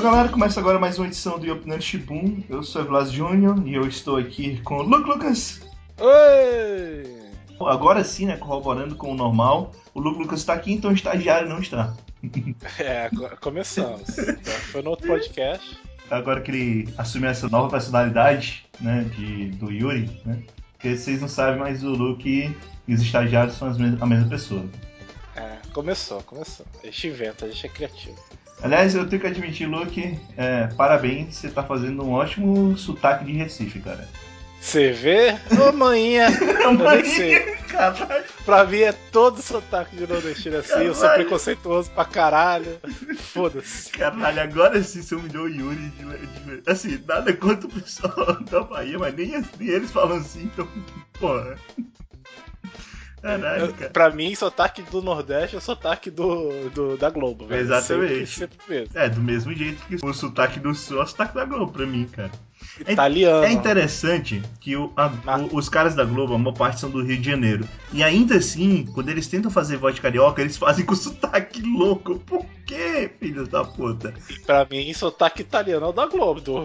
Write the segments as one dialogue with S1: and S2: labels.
S1: galera, começa agora mais uma edição do Opinando Shibun. Eu sou o Vlas Júnior e eu estou aqui com o Lucas.
S2: Oi!
S1: Agora sim, né, corroborando com o normal, o Lucas está aqui, então o estagiário não está.
S2: Começamos. Foi no outro podcast.
S1: Agora que ele assumiu essa nova personalidade, né, do Yuri, né, porque vocês não sabem, mas o Luke e os estagiários são a mesma pessoa.
S2: Começou. A gente inventa, a gente é criativo.
S1: Aliás, eu tenho que admitir, Luke, parabéns, você tá fazendo um ótimo sotaque de Recife, cara.
S2: Você vê? Ô, maninha! Eu nem sei.
S1: Caralho.
S2: Pra mim é todo sotaque de nordestino assim, caralho. Eu sou preconceituoso pra caralho. Foda-se.
S1: Caralho, agora sim você humilhou o Yuri. Assim, nada contra o pessoal da Bahia, mas nem eles falam assim, então, porra. Caralho, cara.
S2: Pra mim, sotaque do Nordeste é sotaque da Globo, velho.
S1: Exatamente.
S2: Sempre mesmo.
S1: Do mesmo jeito que o sotaque do Sul é o sotaque da Globo pra mim, cara.
S2: Italiano.
S1: É interessante que os caras da Globo, a maior parte são do Rio de Janeiro. E ainda assim, quando eles tentam fazer voz de carioca, eles fazem com sotaque louco. Por quê, filhos da puta?
S2: E pra mim, sotaque italiano é o da Globo, do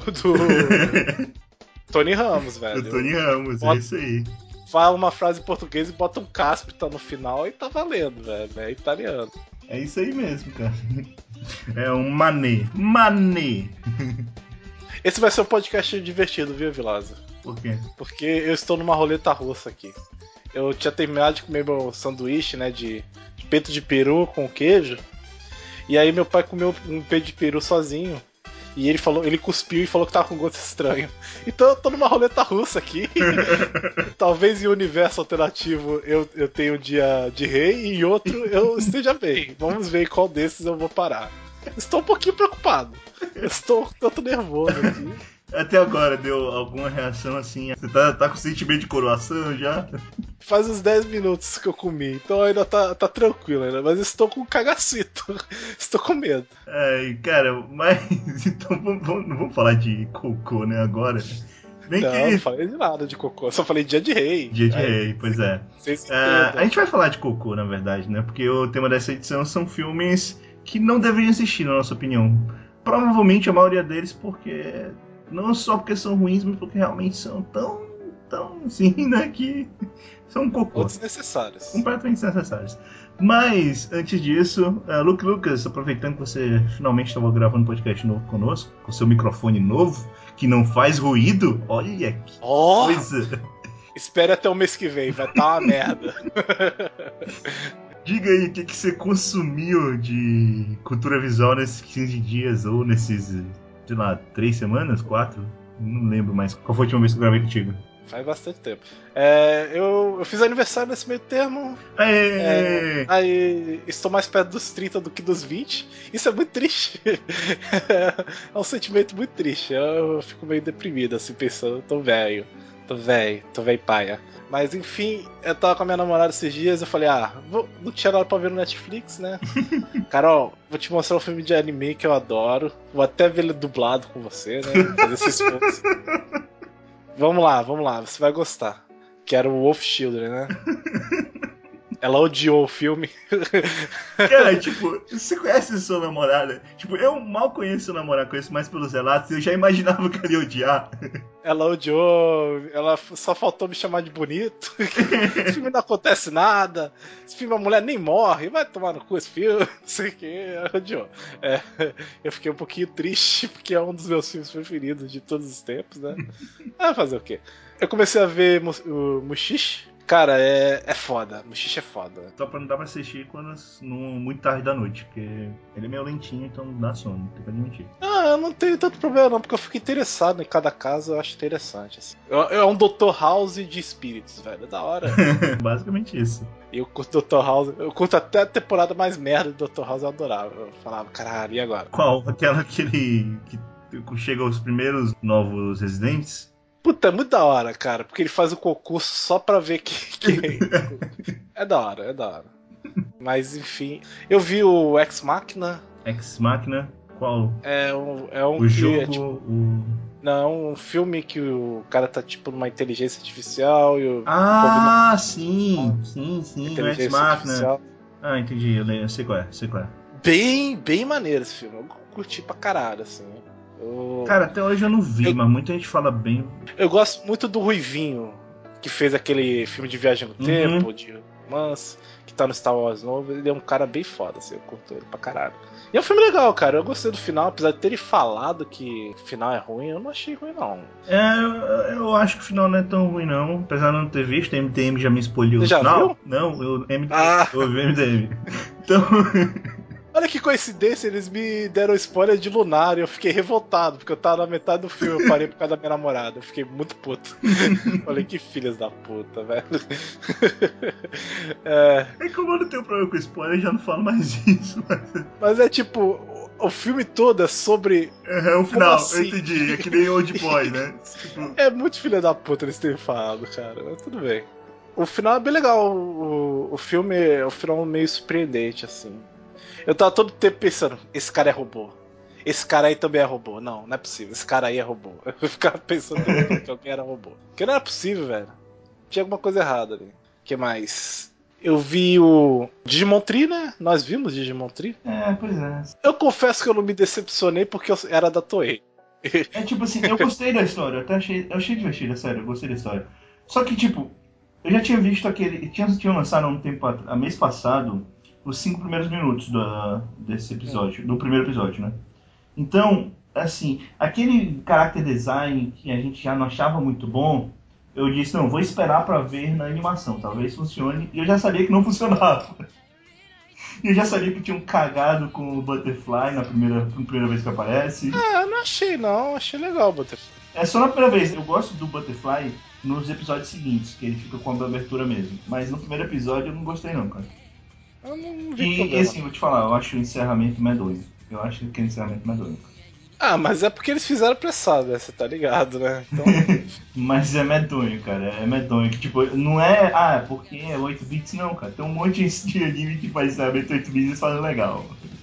S2: Tony Ramos, velho.
S1: Do Tony Ramos, é isso aí.
S2: Fala uma frase em português e bota um cáspita no final e tá valendo, velho. É italiano.
S1: É isso aí mesmo, cara. É um mané.
S2: Esse vai ser um podcast divertido, viu, Vilaza?
S1: Por quê?
S2: Porque eu estou numa roleta russa aqui. Eu tinha terminado de comer meu sanduíche, né, de peito de peru com queijo. E aí meu pai comeu um peito de peru sozinho. E ele cuspiu e falou que tava com gosto estranho. Então eu tô numa roleta russa aqui. Talvez em um universo alternativo eu tenha um dia de rei e em outro eu esteja bem. Vamos ver em qual desses eu vou parar. Estou um pouquinho preocupado. Estou tanto nervoso aqui.
S1: Até agora deu alguma reação assim? Você tá com sentimento de coroação já?
S2: Faz uns 10 minutos que eu comi, então ainda tá tranquilo ainda, mas estou com cagacito. Estou com medo.
S1: Cara, mas então vamos falar de cocô, né, agora?
S2: Não falei de nada de cocô, só falei dia de rei.
S1: Dia de rei, pois é. A gente vai falar de cocô, na verdade, né? Porque o tema dessa edição são filmes que não deveriam assistir, na nossa opinião. Provavelmente a maioria deles porque... Não só porque são ruins, mas porque realmente são tão assim, né, que são um cocô.
S2: Ou desnecessários.
S1: Completamente desnecessários. Mas, antes disso, Lucas, aproveitando que você finalmente estava gravando um podcast novo conosco, com seu microfone novo, que não faz ruído, olha que coisa.
S2: Espere até o mês que vem, vai estar uma merda.
S1: Diga aí, o que você consumiu de cultura visual nesses 15 dias, ou nesses... sei lá, 3 semanas? 4? Não lembro mais. Qual foi a última vez que eu gravei contigo?
S2: Faz bastante tempo. Eu fiz aniversário nesse meio termo. Aí estou mais perto dos 30 do que dos 20. Isso é muito triste. É um sentimento muito triste. Eu fico meio deprimido, assim, pensando, tô velho paia. Mas enfim, eu tava com a minha namorada esses dias, eu falei, não tinha nada pra ver no Netflix, né? Carol, vou te mostrar um filme de anime que eu adoro. Vou até ver ele dublado com você, né? Fazer esse esforço. Vamos lá, você vai gostar. Que era o Wolf Children, né? Ela odiou o filme.
S1: Cara, tipo, você conhece sua namorada? Tipo, eu mal conheço sua namorada, conheço mais pelos relatos, eu já imaginava que ela ia odiar.
S2: Ela odiou, ela só faltou me chamar de bonito. Esse filme não acontece nada. Esse filme a mulher nem morre, vai tomar no cu esse filme, não sei o que. Ela odiou. Eu fiquei um pouquinho triste, porque é um dos meus filmes preferidos de todos os tempos, né? Fazer o quê? Eu comecei a ver o Mushishi. Cara, é foda. Mushishi é foda.
S1: Só pra não dar pra assistir muito tarde da noite, porque ele é meio lentinho, então não dá sono, não tem pra mentir.
S2: Eu não tenho tanto problema não, porque eu fico interessado em cada caso, eu acho interessante. Assim. É um Dr. House de espíritos, velho. É da hora.
S1: Basicamente isso.
S2: E eu curto Dr. House, eu curto até a temporada mais merda do Dr. House, eu adorava. Eu falava, caralho, e agora?
S1: Qual? Aquele que chega aos primeiros novos residentes?
S2: Puta, é muito da hora, cara, porque ele faz o concurso só pra ver quem. É da hora. Mas enfim, eu vi o Ex Machina.
S1: Ex Machina? Qual?
S2: É um
S1: o
S2: que
S1: jogo,
S2: é tipo. Não, um filme que o cara tá tipo numa inteligência artificial e o
S1: sim, o Ex
S2: inteligência
S1: Machina.
S2: artificial.
S1: Entendi, eu sei qual é.
S2: bem maneiro esse filme. Eu curti pra caralho, assim.
S1: Cara, até hoje eu não vi, mas muita gente fala bem.
S2: Eu gosto muito do Ruivinho, que fez aquele filme de viagem no tempo, de romance, que tá no Star Wars novo. Ele é um cara bem foda, assim, eu curto ele pra caralho. E é um filme legal, cara. Eu gostei do final, apesar de terem falado que o final é ruim, eu não achei ruim, não.
S1: Eu acho que o final não é tão ruim, não. Apesar de não ter visto, a MDM já me spoilou o
S2: final. Você já viu?
S1: Não, eu ouvi MDM. Então...
S2: Olha que coincidência, eles me deram spoiler de Lunar e eu fiquei revoltado, porque eu tava na metade do filme, eu parei por causa da minha namorada. Eu fiquei muito puto. Falei, que filhas da puta, velho.
S1: É como eu não tenho problema com spoiler, eu já não falo mais isso.
S2: Mas é tipo, o filme todo é sobre.
S1: É o final, assim? Eu entendi. É que nem Old Boy, né? Tipo...
S2: É muito filha da puta eles terem falado, cara. Mas tudo bem. O final é bem legal. O filme é um final meio surpreendente, assim. Eu tava todo tempo pensando, esse cara é robô. Esse cara aí também é robô. Não, não é possível. Esse cara aí é robô. Eu ficava pensando que alguém era robô. Porque não era possível, velho. Tinha alguma coisa errada ali. O que mais? Eu vi o Digimon Tree, né? Nós vimos Digimon Tree.
S1: Pois é.
S2: Eu confesso que eu não me decepcionei porque eu era da Toei.
S1: É tipo assim, eu gostei da história. Eu achei divertida, sério. Eu gostei da história. Só que, tipo, eu já tinha visto aquele... Tinham lançado mês passado os 5 primeiros minutos desse episódio, do primeiro episódio, né? Então, assim, aquele character design que a gente já não achava muito bom, eu disse, não, vou esperar pra ver na animação, talvez funcione, e eu já sabia que não funcionava. E eu já sabia que tinham cagado com o Butterfly na primeira vez que aparece.
S2: Eu não achei, não. Achei legal o Butterfly.
S1: É só na primeira vez. Eu gosto do Butterfly nos episódios seguintes, que ele fica com a abertura mesmo. Mas no primeiro episódio eu não gostei não, cara.
S2: Eu não vi problema.
S1: E assim, vou te falar, eu acho o encerramento medonho. Eu acho que é encerramento medonho.
S2: Mas é porque eles fizeram apressado, né? Você tá ligado, né? Então...
S1: Mas é medonho, cara. É medonho. Que, tipo, não é... porque é 8 bits, não, cara. Tem um monte de anime que faz encerramento 8 bits e faz legal.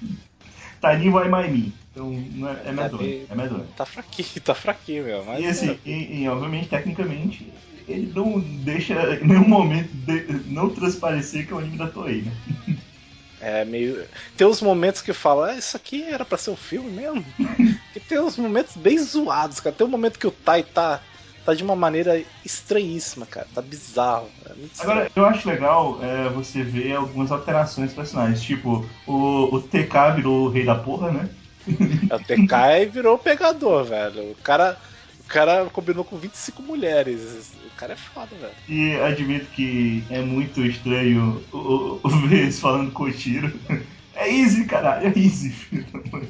S1: Tiny vai My Me. Então, não é medonho. É medonho.
S2: Tá fraquinho, meu. Mas
S1: e assim, obviamente, tecnicamente, ele não deixa em nenhum momento não transparecer que é um anime da Toei, né?
S2: É meio. Tem uns momentos que eu falo, isso aqui era pra ser um filme mesmo? E tem uns momentos bem zoados, cara. Tem um momento que o Tai tá de uma maneira estranhíssima, cara. Tá bizarro.
S1: Agora, eu acho legal você ver algumas alterações dos personagens. Tipo, o TK virou o rei da porra, né?
S2: O TK e virou o pegador, velho. O cara combinou com 25 mulheres. O cara é foda, velho.
S1: E admito que é muito estranho o Vez falando com o Tiro. É easy, caralho, é easy, filho da mãe.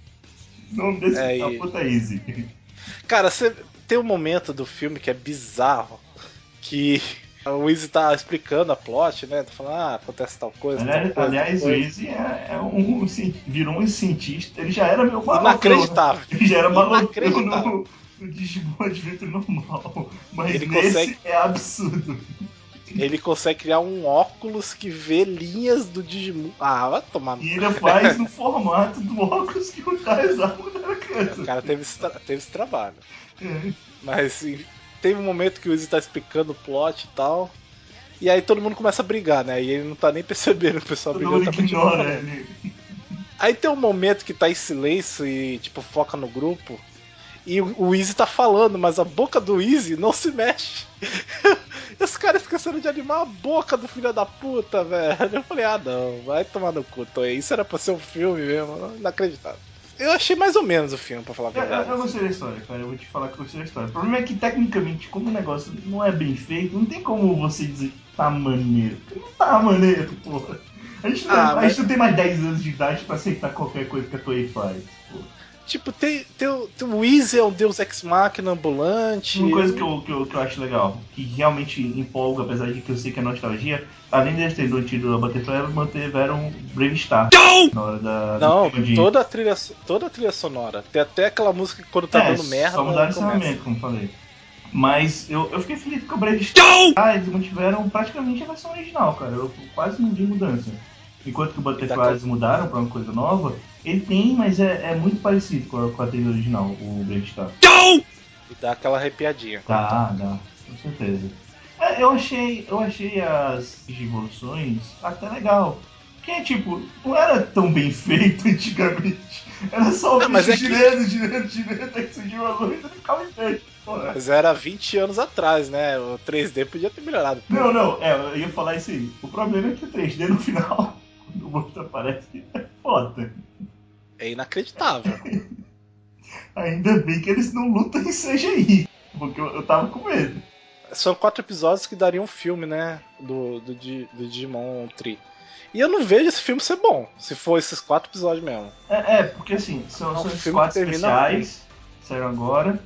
S1: O nome desse puta é easy.
S2: Cara, você tem um momento do filme que é bizarro, que o Izzy tá explicando a plot, né? Tá falando, acontece tal coisa,
S1: Aliás, o Izzy virou um cientista. Ele já era meu malocão.
S2: Inacreditável.
S1: Né? Ele já era malocão no Digimon Adventure normal. Mas nesse é absurdo.
S2: Ele consegue criar um óculos que vê linhas do Digimon. Vai tomar no...
S1: E ainda faz no formato do óculos que o Tai usava quando era criança.
S2: O cara teve esse trabalho. Mas tem um momento que o Izzy tá explicando o plot e tal. E aí todo mundo começa a brigar, né? E ele não tá nem percebendo que o pessoal brigando, tá continuando falando. Aí tem um momento que tá em silêncio e, tipo, foca no grupo. E o Izzy tá falando, mas a boca do Izzy não se mexe. Esse cara esquecendo de animar a boca do filho da puta, velho. Eu falei, não, vai tomar no cu, Toei. Isso era pra ser um filme mesmo, inacreditável. Eu achei mais ou menos o filme, pra falar a verdade.
S1: Eu gostei da história, cara. Eu vou te falar que eu gostei da história. O problema é que, tecnicamente, como o negócio não é bem feito, não tem como você dizer que tá maneiro. Porque não tá maneiro, porra. A gente não tem mais 10 anos de idade pra aceitar qualquer coisa que a Toei faz, porra.
S2: Tipo, o Izzy é um deus ex-máquina ambulante.
S1: Uma coisa que eu acho legal, que realmente empolga, apesar de que eu sei que é nostalgia, além de eles terem mantido a Butterfly, eles mantiveram Brave Star. Na hora
S2: Não, toda a trilha sonora. Tem até aquela música que quando tá dando merda.
S1: Só mudaram o encerramento, como falei. Mas eu fiquei feliz com o Brave Star. Eles mantiveram praticamente a versão original, cara. Eu quase não vi mudança. Enquanto que o Butterfly eles mudaram pra uma coisa nova, ele tem, mas é muito parecido com a trilha original, o Brave Star.
S2: E dá aquela arrepiadinha.
S1: Dá, com certeza. Eu achei as evoluções até legal. Que, tipo, não era tão bem feito antigamente. Era só o bicho girando, até que surgiu a luz e ficava em pé.
S2: Mas era 20 anos atrás, né? O 3D podia ter melhorado.
S1: Não, eu ia falar isso aí. O problema é que o 3D no final, quando o monstro aparece, é foda.
S2: É inacreditável.
S1: Ainda bem que eles não lutam em CGI, porque eu tava com medo.
S2: São 4 episódios que dariam um filme, né? Do Digimon Tree. E eu não vejo esse filme ser bom, se for esses 4 episódios mesmo.
S1: Porque assim, são esses
S2: filme
S1: 4 especiais, saíram agora.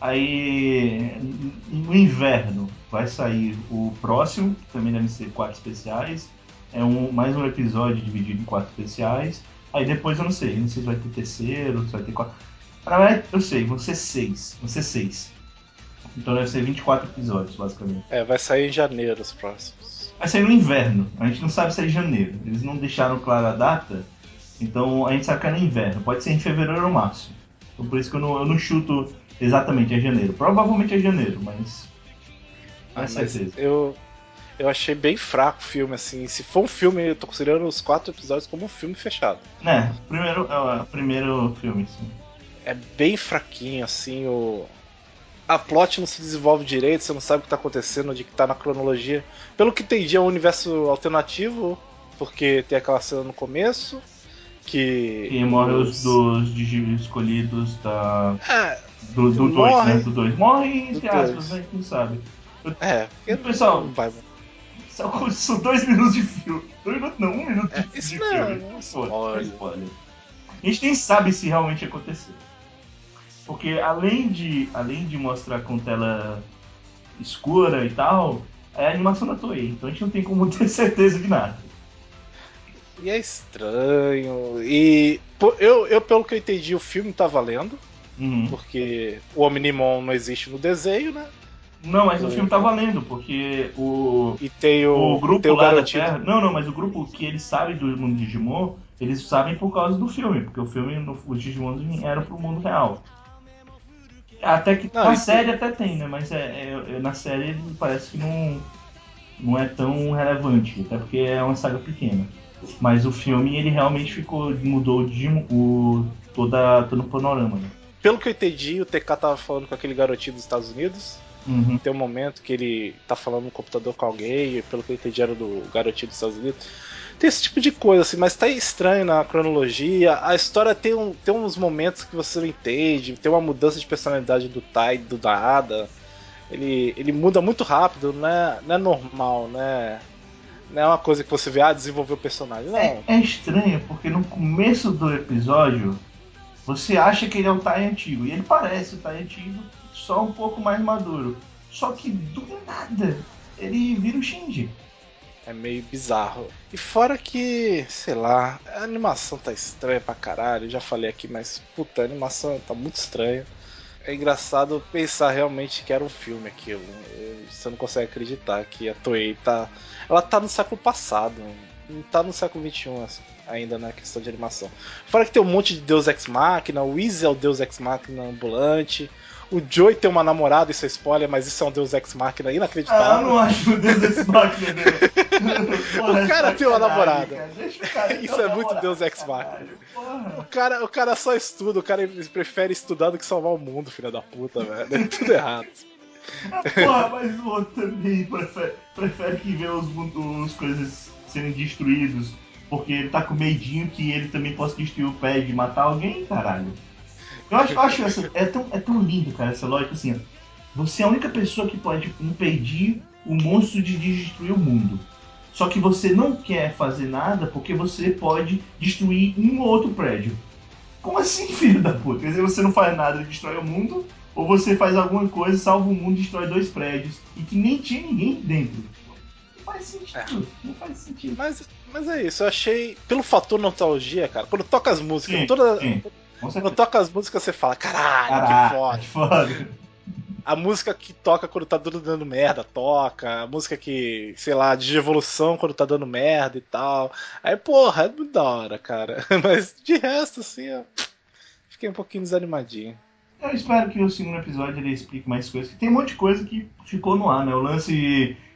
S1: Aí no inverno vai sair o próximo, que também deve ser 4 especiais. Mais um episódio dividido em 4 especiais. Aí depois eu não sei se vai ter terceiro, se vai ter 4. Eu sei, vão ser 6. Vão ser 6. Então deve ser 24 episódios, basicamente.
S2: Vai sair em janeiro os próximos.
S1: Vai sair no inverno. A gente não sabe se é em janeiro. Eles não deixaram clara a data. Então a gente sabe que é no inverno. Pode ser em fevereiro ou março. Então por isso que eu não chuto exatamente é janeiro. Provavelmente é janeiro, mas. Não é certeza.
S2: Eu achei bem fraco o filme, assim. Se for um filme, eu tô considerando os 4 episódios como um filme fechado.
S1: Primeiro filme, sim.
S2: É bem fraquinho, assim, a plot não se desenvolve direito, você não sabe o que tá acontecendo, de que tá na cronologia. Pelo que entendi, é um universo alternativo, porque tem aquela cena no começo, que
S1: morre dos escolhidos do 2,
S2: morre,
S1: né? Do 2. Morre, entre aspas, né? Quem sabe. Pessoal,
S2: não vai.
S1: são 2 minutos de filme. 2 minutos não, 1 minuto de
S2: Isso
S1: filme.
S2: não
S1: Spoiler. A gente nem sabe se realmente aconteceu. Porque além de mostrar com tela escura e tal, é a animação da Toei. Então a gente não tem como ter certeza de nada.
S2: E é estranho. E eu pelo que eu entendi, o filme tá valendo. Porque o Omnimon não existe no desenho, né?
S1: Não, mas o filme tá valendo, porque o grupo
S2: tem o
S1: lá da
S2: garotinho.
S1: Terra. Não, mas o grupo que eles sabem do mundo Digimon, eles sabem por causa do filme, porque o filme, os Digimon eram pro mundo real. Até que na série até tem, né? Mas na série ele parece que não é tão relevante, até porque é uma saga pequena. Mas o filme ele realmente mudou todo o panorama, né?
S2: Pelo que eu entendi, o TK tava falando com aquele garotinho dos Estados Unidos. Tem um momento que ele tá falando no computador com alguém, e pelo que eu entendi era do garotinho dos Estados Unidos. Tem esse tipo de coisa, assim, mas tá estranho na cronologia. A história tem uns momentos que você não entende, tem uma mudança de personalidade do Tai, do da Ada. Ele muda muito rápido, não é normal, né? Não é uma coisa que você vê, desenvolver o personagem. Não.
S1: É estranho, porque no começo do episódio você acha que ele é o Tai antigo, e ele parece o Tai antigo, só um pouco mais maduro. Só que do nada ele vira o Shinji.
S2: É meio bizarro. E fora que, sei lá, a animação tá estranha pra caralho. Eu já falei aqui, mas puta, a animação tá muito estranha. É engraçado pensar realmente que era um filme aquilo. Você não consegue acreditar que a Toei tá. Ela tá no século passado. Não tá no século XXI ainda na questão de animação. Fora que tem um monte de Deus Ex Machina, o Izzy é o Deus Ex Machina ambulante. O Joey tem uma namorada, isso é spoiler, mas isso é um Deus Ex Machina inacreditável.
S1: Eu não acho o Deus Ex Machina,
S2: o cara tem uma namorada.
S1: Cara,
S2: isso é muito Deus Ex Machina. O cara só estuda, o cara prefere estudar do que salvar o mundo, filho da puta, velho. É tudo errado.
S1: Mas o outro também prefere que ver os coisas serem destruídos, porque ele tá com medinho que ele também possa destruir o pé de matar alguém, caralho. Eu acho é tão lindo, cara, essa lógica assim, ó. Você é a única pessoa que pode impedir o monstro de destruir o mundo. Só que você não quer fazer nada porque você pode destruir um ou outro prédio. Como assim, filho da puta? Quer dizer, você não faz nada e destrói o mundo, ou você faz alguma coisa, salva o mundo e destrói 2 prédios, e que nem tinha ninguém dentro. Não faz sentido. Não faz sentido.
S2: Mas é isso, eu achei. Pelo fator nostalgia, cara, quando toca as músicas,
S1: Sim.
S2: Quando toca as músicas, você fala, caralho, que foda. A música que toca quando tá dando merda, toca. A música que, sei lá, de evolução quando tá dando merda e tal. Aí, porra, é muito da hora, cara. Mas de resto, assim, eu fiquei um pouquinho desanimadinho.
S1: Eu espero que o segundo episódio ele explique mais coisas. Tem um monte de coisa que ficou no ar, né? O lance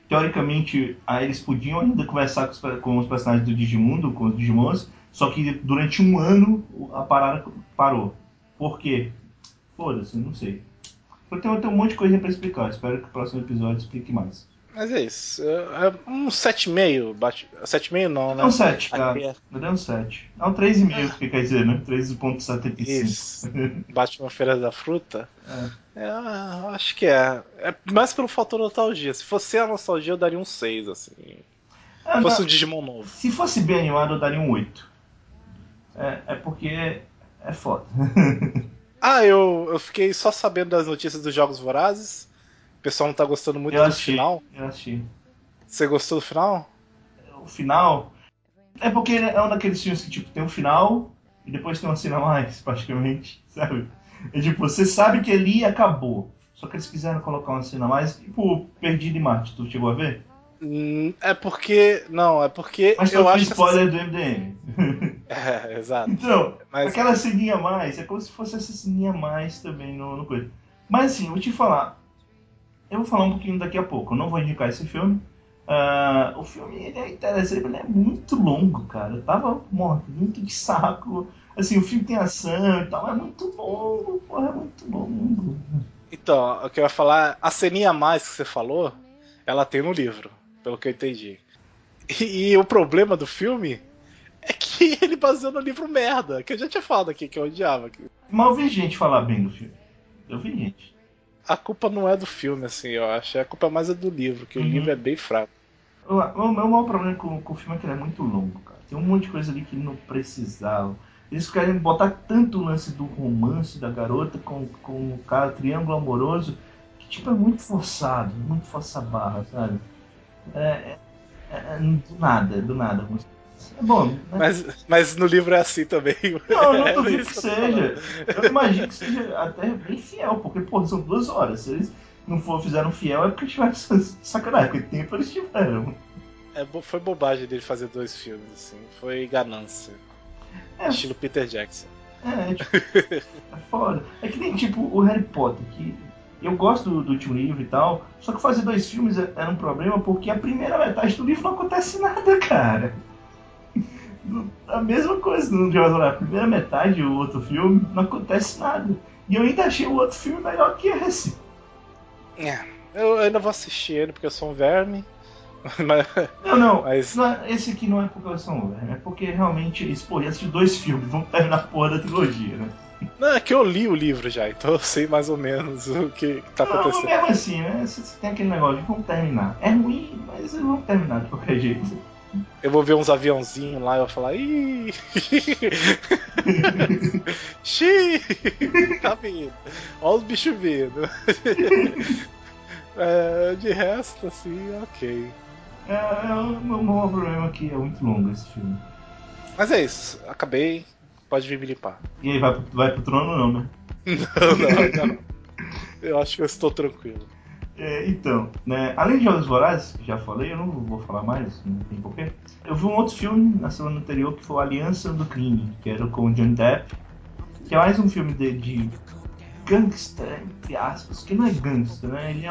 S1: teoricamente, aí eles podiam ainda conversar com os personagens do Digimundo, com os Digimons, só que durante um ano a parada parou. Por quê? Foda-se, não sei. Tem um monte de coisa pra explicar. Espero que o próximo episódio explique mais.
S2: Mas é isso. É um 7,5. 7,5 não, né?
S1: É um 7, cara. É um 7. É um 3,5 que quer dizer, né? 3,75.
S2: Isso. Batman Feira da Fruta. Acho que é. É mais pelo fator nostalgia. Se fosse a nostalgia, eu daria um 6, assim. Se fosse um Digimon novo.
S1: Se fosse bem animado, eu daria um 8. É porque é foda.
S2: Eu fiquei só sabendo das notícias dos Jogos Vorazes. O pessoal não tá gostando muito do final.
S1: Eu assisti.
S2: Você gostou do final?
S1: O final. É porque é um daqueles filmes que tipo, tem um final e depois tem uma cena a mais, praticamente, sabe? É tipo, você sabe que ali acabou. Só que eles quiseram colocar uma cena a mais, tipo, Perdido em Marte. Tu chegou a ver?
S2: É porque. Não, é porque.
S1: Mas
S2: eu
S1: foi
S2: acho
S1: spoiler
S2: que
S1: do MDM.
S2: exato.
S1: Então,
S2: Mas...
S1: aquela ceninha a mais, é como se fosse essa ceninha a mais também no coisa. Mas assim, eu vou te falar. Eu vou falar um pouquinho daqui a pouco. Eu não vou indicar esse filme. O filme ele é interessante, ele é muito longo, cara. Eu tava morto, muito de saco. Assim, o filme tem ação e tal, é muito longo, porra, é muito longo.
S2: Então, o que eu ia falar, a ceninha a mais que você falou, ela tem no livro, pelo que eu entendi. E o problema do filme é que ele baseou no livro merda, que eu já tinha falado aqui, que eu odiava.
S1: Mas eu vi gente falar bem do filme. Eu vi gente.
S2: A culpa não é do filme, assim, eu acho. A culpa mais é do livro, que o livro é bem fraco.
S1: O meu maior problema com o filme é que ele é muito longo, cara. Tem um monte de coisa ali que não precisava. Eles querem botar tanto o lance do romance da garota com o cara, triângulo amoroso, que tipo é muito força barra, sabe? Do nada. É bom, né?
S2: Mas no livro é assim também.
S1: Não, eu não
S2: É
S1: duvido
S2: isso
S1: que
S2: que eu tô falando.
S1: seja. Eu imagino que seja até bem fiel, porque, pô, são 2 horas. Se eles não fizeram fiel é porque tiveram sacanagem, porque tempo eles tiveram.
S2: Foi bobagem dele fazer 2 filmes, assim. Foi ganância.
S1: É,
S2: Estilo Peter Jackson.
S1: tipo, é foda. É que nem, tipo, o Harry Potter, que eu gosto do último livro e tal, só que fazer 2 filmes era um problema porque a primeira metade do livro não acontece nada, cara. A mesma coisa no Jogos A primeira metade do outro filme não acontece nada. E eu ainda achei o outro filme melhor que esse.
S2: Eu ainda vou assistir ele porque eu sou um verme. Mas...
S1: Esse aqui não é porque eu sou um velho, é porque realmente eles, pô, ia assistir 2 filmes, vamos terminar a porra da trilogia, né?
S2: Não, é que eu li o livro já, então eu sei mais ou menos o que tá
S1: Não,
S2: acontecendo.
S1: mesmo assim, né? Você tem aquele negócio de vamos terminar. É ruim, mas vamos terminar de qualquer jeito.
S2: Eu vou ver uns aviãozinhos lá e vou falar, ih! Xiii! Tá vindo. Olha os bichos vindo. De resto, assim, ok.
S1: O meu maior problema aqui é muito longo esse filme.
S2: Mas é isso, acabei. Pode vir me limpar.
S1: E aí, vai pro trono não, né?
S2: Não. Eu acho que eu estou tranquilo.
S1: Então, né, além de Jogos Vorazes, que já falei, eu não vou falar mais, não tem porquê. Eu vi um outro filme na semana anterior que foi Aliança do Crime, que era com o Johnny Depp, que é mais um filme de gangster, entre aspas, que não é gangster, né? Ele é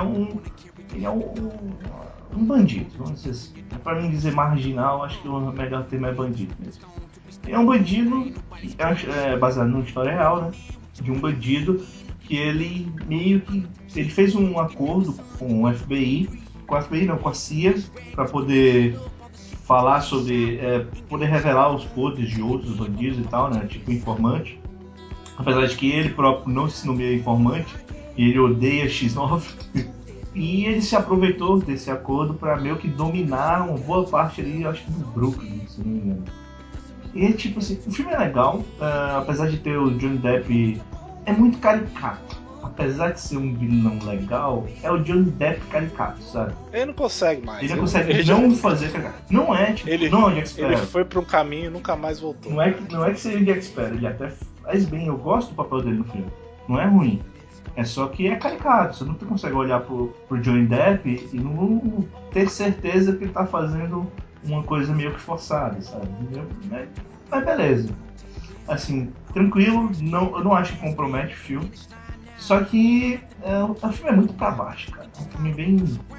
S1: um bandido, vamos dizer assim. Para mim dizer marginal, acho que o melhor termo é bandido mesmo. Ele é um bandido que é baseado numa história real, né? De um bandido que ele meio que ele fez um acordo com o FBI, com a FBI não, com a CIA, para poder falar sobre, poder revelar os podres de outros bandidos e tal, né? Tipo informante. Apesar de que ele próprio não se nomeia informante, e ele odeia X9. E ele se aproveitou desse acordo para meio que dominar uma boa parte ali, acho que do Brooklyn, se não me engano. E tipo assim, o filme é legal, apesar de ter o Johnny Depp, é muito caricato. Apesar de ser um vilão legal, é o Johnny Depp caricato, sabe?
S2: Ele não consegue mais.
S1: Ele não consegue não fazer caricato. Não é, tipo, não é o Jack
S2: Ele
S1: Sparrow.
S2: foi pra um caminho e nunca mais voltou.
S1: Não é que seja o Jack Sparrow, ele até faz bem, eu gosto do papel dele no filme. Não é ruim. É só que é caricato, você não consegue olhar pro Johnny Depp e não ter certeza que ele tá fazendo uma coisa meio que forçada, sabe? Mas beleza. Assim, tranquilo, eu não acho que compromete o filme. Só que o filme é muito pra baixo, cara. É um filme bem.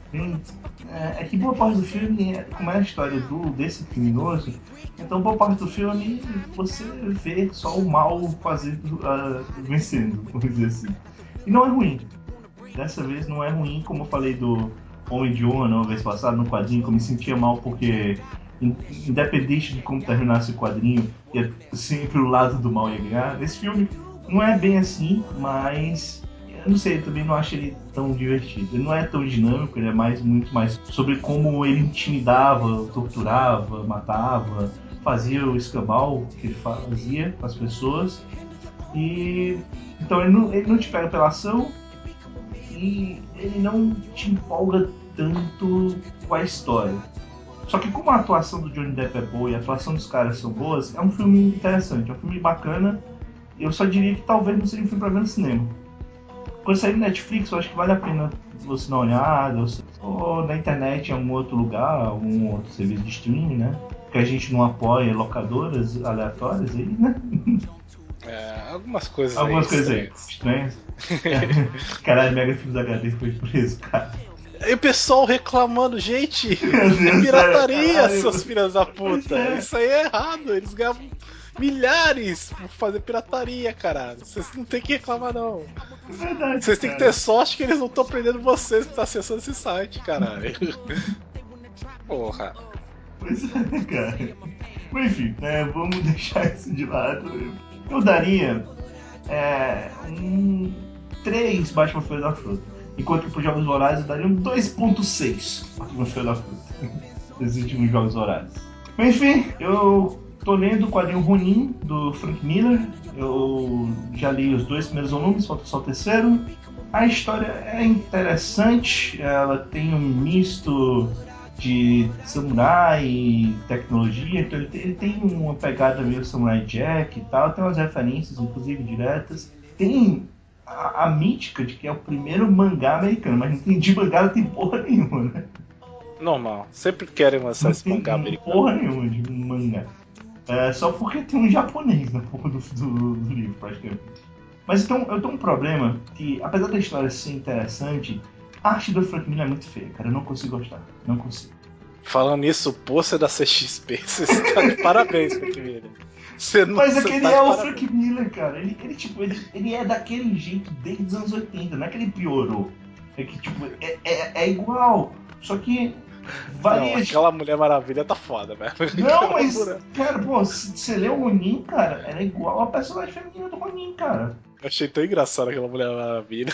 S1: É que boa parte do filme, como é a história desse criminoso, então boa parte do filme você vê só o mal vencendo, vamos dizer assim. E não é ruim. Dessa vez não é ruim, como eu falei do Homem de Honra na vez passada, no quadrinho, que eu me sentia mal porque, independente de como terminasse o quadrinho, sempre o lado do mal ia ganhar. Nesse filme não é bem assim, mas eu não sei, eu também não acho ele tão divertido. Ele não é tão dinâmico, ele é muito mais sobre como ele intimidava, torturava, matava, fazia o escambau que ele fazia com as pessoas. E então ele não te pega pela ação e ele não te empolga tanto com a história. Só que como a atuação do Johnny Depp é boa e a atuação dos caras são boas, é um filme interessante, é um filme bacana. Eu só diria que talvez não seja um filme pra ver no cinema. Quando sair no Netflix, eu acho que vale a pena você dar uma olhada, ou na internet em algum outro lugar, algum outro serviço de streaming, né? Que a gente não apoia locadoras aleatórias aí, né?
S2: Algumas coisas
S1: Algumas
S2: aí
S1: coisas aí estranhas. Caralho, Mega Filmes HD foi preso, cara.
S2: E o pessoal reclamando, gente,
S1: Deus,
S2: pirataria, seus
S1: caralho.
S2: filhos da puta. Isso aí é errado, eles ganham milhares por fazer pirataria, caralho. Vocês não tem que reclamar, não.
S1: É verdade,
S2: Vocês têm que ter sorte que eles não estão prendendo vocês que estão acessando esse site, caralho. Porra.
S1: Pois é, cara. Mas enfim, vamos deixar isso de lado. Eu daria um 3 Batman Feira da Fruta. Enquanto que para os Jogos Vorazes eu daria um 2.6 Batman Feira da Fruta. Desses últimos Jogos Vorazes. Mas enfim, eu tô lendo o quadrinho Ronin, do Frank Miller. Eu já li os 2 primeiros volumes, falta só o terceiro. A história é interessante, ela tem um misto de samurai e tecnologia, então ele tem uma pegada meio Samurai Jack e tal, tem umas referências, inclusive, diretas. Tem a mítica de que é o primeiro mangá americano, mas de mangá não tem porra nenhuma, né?
S2: Normal. Sempre querem lançar
S1: Não
S2: esse mangá
S1: tem
S2: americano.
S1: porra nenhuma de um mangá. Só porque tem um japonês na porra do livro, praticamente. Mas então, eu tenho um problema que, apesar da história ser interessante, a arte do Frank Miller é muito feia, cara. Eu não consigo gostar. Não consigo.
S2: Falando nisso, o pôster da CXP, você está de parabéns, Frank Miller.
S1: Mas aquele é o Frank Miller, cara. Ele é daquele jeito desde os anos 80, não é que ele piorou. É que, tipo, é igual. Só que
S2: Não, aquela Mulher Maravilha tá foda, velho.
S1: Não, mas, cara, pô, se você lê o Ronin, cara, ela é igual a personagem feminina do Ronin, cara.
S2: Eu achei tão engraçado aquela Mulher Maravilha.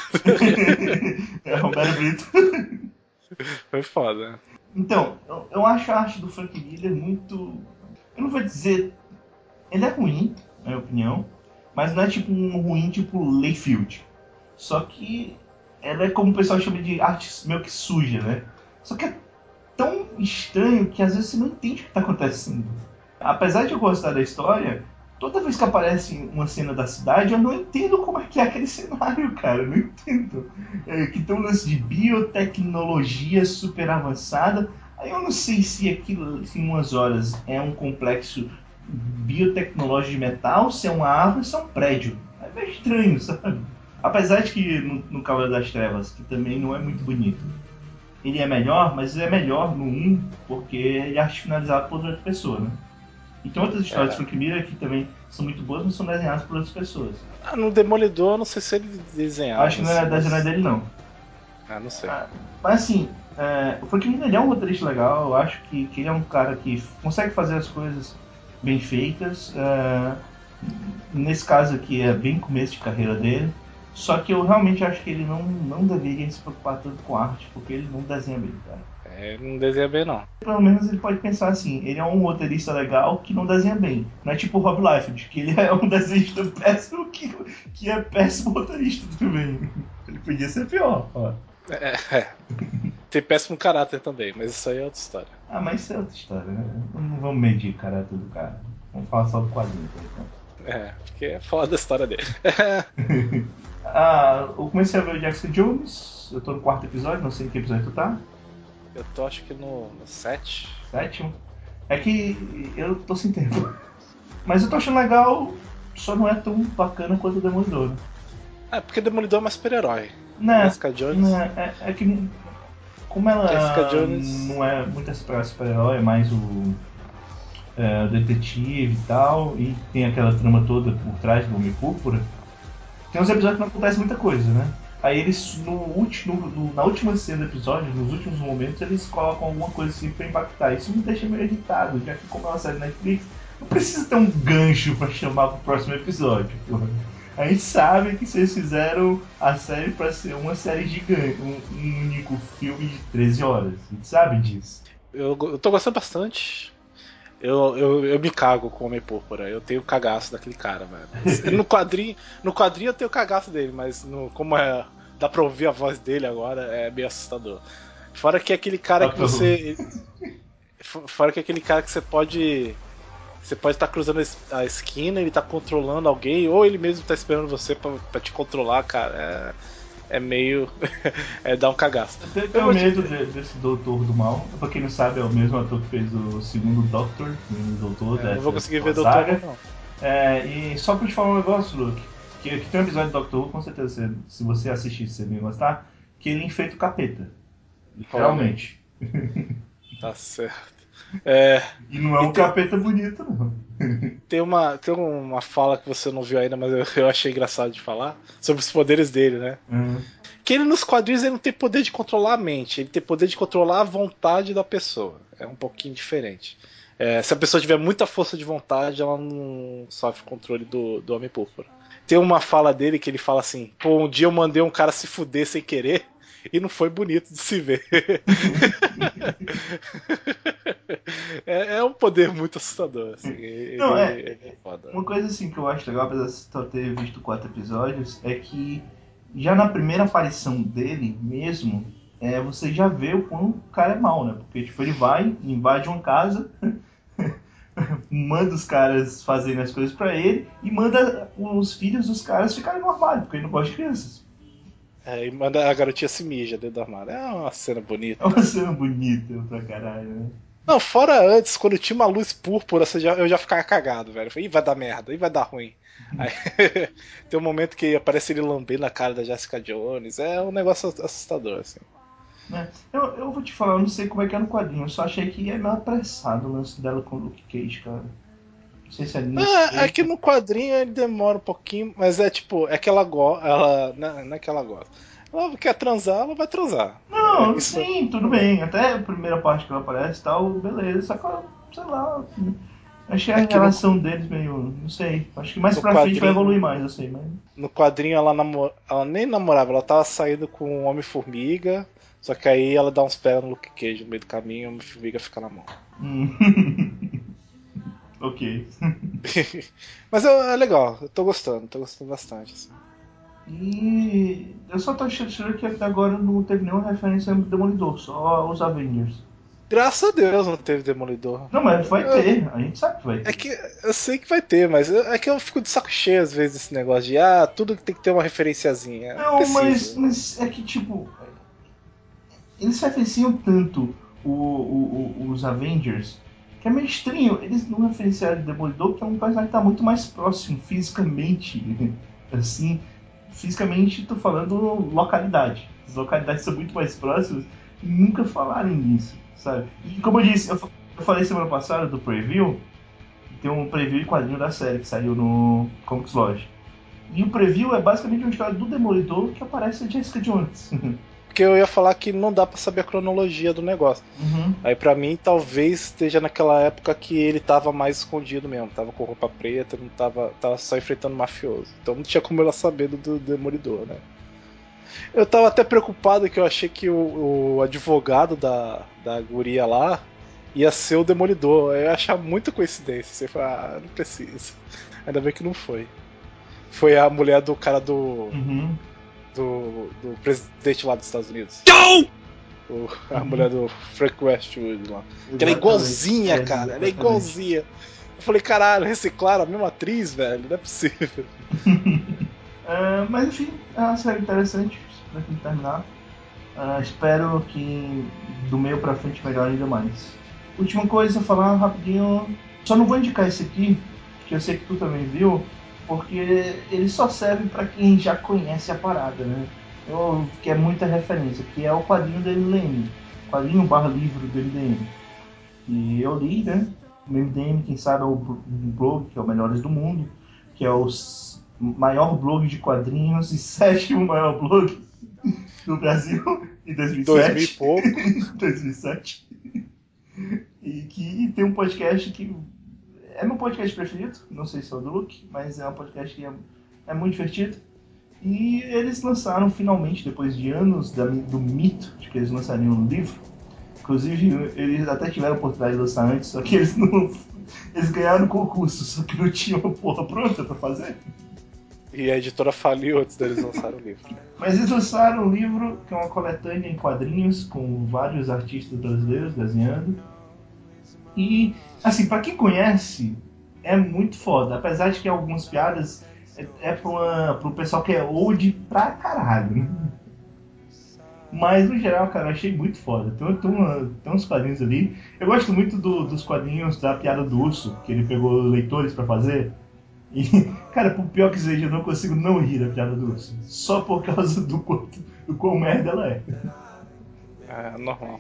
S1: É Roberto Brito.
S2: Foi foda.
S1: Então, eu acho a arte do Frank Miller muito. Eu não vou dizer. Ele é ruim, na minha opinião, mas não é tipo um ruim tipo Layfield. Só que ela é como o pessoal chama de arte meio que suja, né? Só que é tão estranho que às vezes você não entende o que está acontecendo. Apesar de eu gostar da história, toda vez que aparece uma cena da cidade, eu não entendo como é que é aquele cenário, cara. Eu não entendo. Que tem um lance de biotecnologia super avançada. Aí eu não sei se aquilo, se em umas horas é um complexo biotecnológico de metal, se é uma árvore, se é um prédio. É meio estranho, sabe? Apesar de que no Cavaleiro das Trevas, que também não é muito bonito, ele é melhor, mas ele é melhor no 1 porque ele é arte finalizado por outra pessoa, né? E tem outras histórias de Frank Miller que também são muito boas, mas são desenhadas por outras pessoas.
S2: No Demolidor, eu não sei se ele desenhava.
S1: Acho que não é desenhado dele, não.
S2: Não sei.
S1: Mas assim, o Frank Miller é um roteirista legal, eu acho que ele é um cara que consegue fazer as coisas bem feitas. Nesse caso aqui é bem começo de carreira dele. Só que eu realmente acho que ele não deveria se preocupar tanto com arte, porque ele não desenha bem, cara.
S2: Ele não desenha bem, não.
S1: Pelo menos ele pode pensar assim, ele é um roteirista legal que não desenha bem. Não é tipo o Rob Liefeld, que ele é um desenhista péssimo que é péssimo roteirista também. Ele podia ser pior, ó.
S2: Tem péssimo caráter também, mas isso aí é outra história.
S1: Mas isso é outra história, né? Não vamos medir o caráter do cara. Vamos falar só do quadrinho, por
S2: enquanto. Porque é foda a história dele.
S1: Eu comecei a ver o Jackson Jones, eu tô no 4º episódio, não sei em que episódio tu tá.
S2: Eu tô acho que no 7.
S1: 7º. É que eu tô sem tempo. Mas eu tô achando legal, só não é tão bacana quanto o Demolidor, né?
S2: Porque Demolidor é mais super-herói.
S1: Né,
S2: Jessica Jones.
S1: É que como ela
S2: Jessica Jones
S1: não é muito pra super-herói, é mais o detetive e tal, e tem aquela trama toda por trás do Homem Púrpura, tem uns episódios que não acontece muita coisa, né? Aí eles, na última cena do episódio, nos últimos momentos, eles colocam alguma coisa assim pra impactar. Isso me deixa meio irritado, já que como é uma série Netflix, não precisa ter um gancho pra chamar pro próximo episódio. Porra. A gente sabe que vocês fizeram a série pra ser uma série gigante, um único filme de 13 horas. A gente sabe disso.
S2: eu tô gostando bastante. Eu me cago com o Homem Púrpura. Eu tenho cagaço daquele cara, velho. No quadrinho eu tenho cagaço dele, mas como dá pra ouvir a voz dele agora, é meio assustador. Fora que é aquele cara que você. Fora que é aquele cara que você pode. Você pode estar cruzando a esquina, ele tá controlando alguém, ou ele mesmo tá esperando você pra te controlar, cara. É meio. Dá um cagaço.
S1: Eu tenho medo desse Doutor do Mal. Pra quem não sabe, é o mesmo ator que fez o segundo Doctor, o Doutor
S2: não vou conseguir ver
S1: saga.
S2: Doutor, não.
S1: E só pra te falar um negócio, Luke, que tem um episódio do Doctor Who, com certeza, se você assistir, você vai gostar, que ele enfeita o capeta. Literalmente.
S2: Tá certo.
S1: E não é um capeta bonito, não.
S2: Tem uma fala que você não viu ainda, mas eu achei engraçado de falar, sobre os poderes dele, né? Que ele nos quadrinhos ele não tem poder de controlar a mente, ele tem poder de controlar a vontade da pessoa. É um pouquinho diferente. Se a pessoa tiver muita força de vontade, ela não sofre controle do Homem Púrpura. Tem uma fala dele que ele fala assim: pô, um dia eu mandei um cara se fuder sem querer e não foi bonito de se ver. É um poder muito assustador. Assim.
S1: Não,
S2: Ele é foda.
S1: uma coisa assim que eu acho legal, apesar de só ter visto 4 episódios, é que já na primeira aparição dele mesmo, você já vê o quão o cara é mau, né? Porque tipo, ele vai, invade uma casa, manda os caras fazerem as coisas pra ele e manda os filhos dos caras ficarem no armário, porque ele não gosta de crianças.
S2: E manda a garotinha se mija dentro do armário. É uma cena bonita.
S1: É uma cena bonita pra caralho, né?
S2: Não, fora antes, quando tinha uma luz púrpura, eu já ficava cagado, velho. Eu falei, ih, vai dar merda, ih, vai dar ruim. Aí, tem um momento que aparece ele lambendo a cara da Jessica Jones. É um negócio assustador, assim.
S1: Eu vou te falar, eu não sei como é que é no quadrinho, eu só achei que é meio apressado o lance dela com o Luke Cage, cara. Não sei se é nisso.
S2: Aqui no quadrinho ele demora um pouquinho, mas é tipo, é que ela gosta. Não é que ela gosta. Ela quer transar, ela vai transar.
S1: Não,
S2: Isso.
S1: sim, tudo bem. Até a primeira parte que ela aparece e tal, beleza. Só que, sei lá, achei a
S2: Aqui no,
S1: relação deles meio. Não sei. Acho que mais
S2: no
S1: pra frente vai
S2: quadrinho.
S1: evoluir mais, eu sei, mas.
S2: No quadrinho ela nem namorava, ela tava saindo com um Homem-Formiga, só que aí ela dá uns pés no Luke Cage no meio do caminho e o Homem-Formiga fica na mão.
S1: Ok.
S2: Mas é legal, eu tô gostando bastante. Assim.
S1: E eu só tô achando que até agora não teve nenhuma referência ao Demolidor, só os Avengers.
S2: Graças a Deus não teve Demolidor.
S1: Não, mas vai ter, a gente sabe que vai ter.
S2: É que eu sei que vai ter, mas é que eu fico de saco cheio às vezes esse negócio de tudo que tem que ter uma referenciazinha. Não
S1: Não,
S2: precisa.
S1: mas é que tipo. Eles referenciam tanto os Avengers que é meio estranho. Eles não referenciaram o Demolidor, que é um personagem que está muito mais próximo fisicamente. Assim, fisicamente, tô falando localidade. As localidades são muito mais próximas e nunca falaram nisso, sabe? E como eu disse, eu falei semana passada do preview, tem um preview e quadrinho da série que saiu no Comics Lodge. E o preview é basicamente uma história do Demolidor que aparece a Jessica Jones.
S2: Porque eu ia falar que não dá pra saber a cronologia do negócio.
S1: Uhum.
S2: Aí pra mim talvez esteja naquela época que ele tava mais escondido mesmo, tava com roupa preta, não tava só enfrentando mafioso. Então não tinha como ela saber do Demolidor, né? Eu tava até preocupado que eu achei que o advogado da guria lá ia ser o Demolidor. Eu ia achar muita coincidência. Você fala, não precisa. Ainda bem que não foi. Foi a mulher do cara do presidente lá dos Estados Unidos. A mulher do Frank Westwood lá. Que ela é igualzinha, cara. Ela é igualzinha. Eu falei, caralho, reciclaram a mesma atriz, velho. Não é possível.
S1: Mas enfim, é uma série interessante pra quem terminar. Espero que do meio pra frente melhore ainda mais. Última coisa, falar rapidinho. Só não vou indicar esse aqui, que eu sei que tu também viu, porque ele só serve pra quem já conhece a parada, né? que é muita referência, que é o quadrinho do MDM, quadrinho/livro do MDM. E eu li, né? O MDM, quem sabe, é o blog, que é o Melhores do Mundo, que é o maior blog de quadrinhos e 7º maior blog do Brasil em 2007.
S2: 2000 e pouco.
S1: 2007. E que tem um podcast que é meu podcast preferido, não sei se é o do Luke, mas é um podcast que é muito divertido. E eles lançaram finalmente, depois de anos do mito de que eles lançariam um livro. Inclusive, eles até tiveram a oportunidade de lançar antes, só que eles não. Eles ganharam o concurso, só que não tinham a porra pronta pra fazer.
S2: E a editora faliu antes deles lançarem o livro.
S1: Mas eles lançaram um livro que é uma coletânea em quadrinhos com vários artistas brasileiros desenhando. E, assim, pra quem conhece, é muito foda. Apesar de que algumas piadas pro pessoal que é old pra caralho, né? Mas, no geral, cara, eu achei muito foda. Tem uns quadrinhos ali. Eu gosto muito dos quadrinhos da piada do urso, que ele pegou leitores pra fazer. E, cara, por pior que seja, eu não consigo não rir da piada do urso. Só por causa do quão merda ela é.
S2: É normal.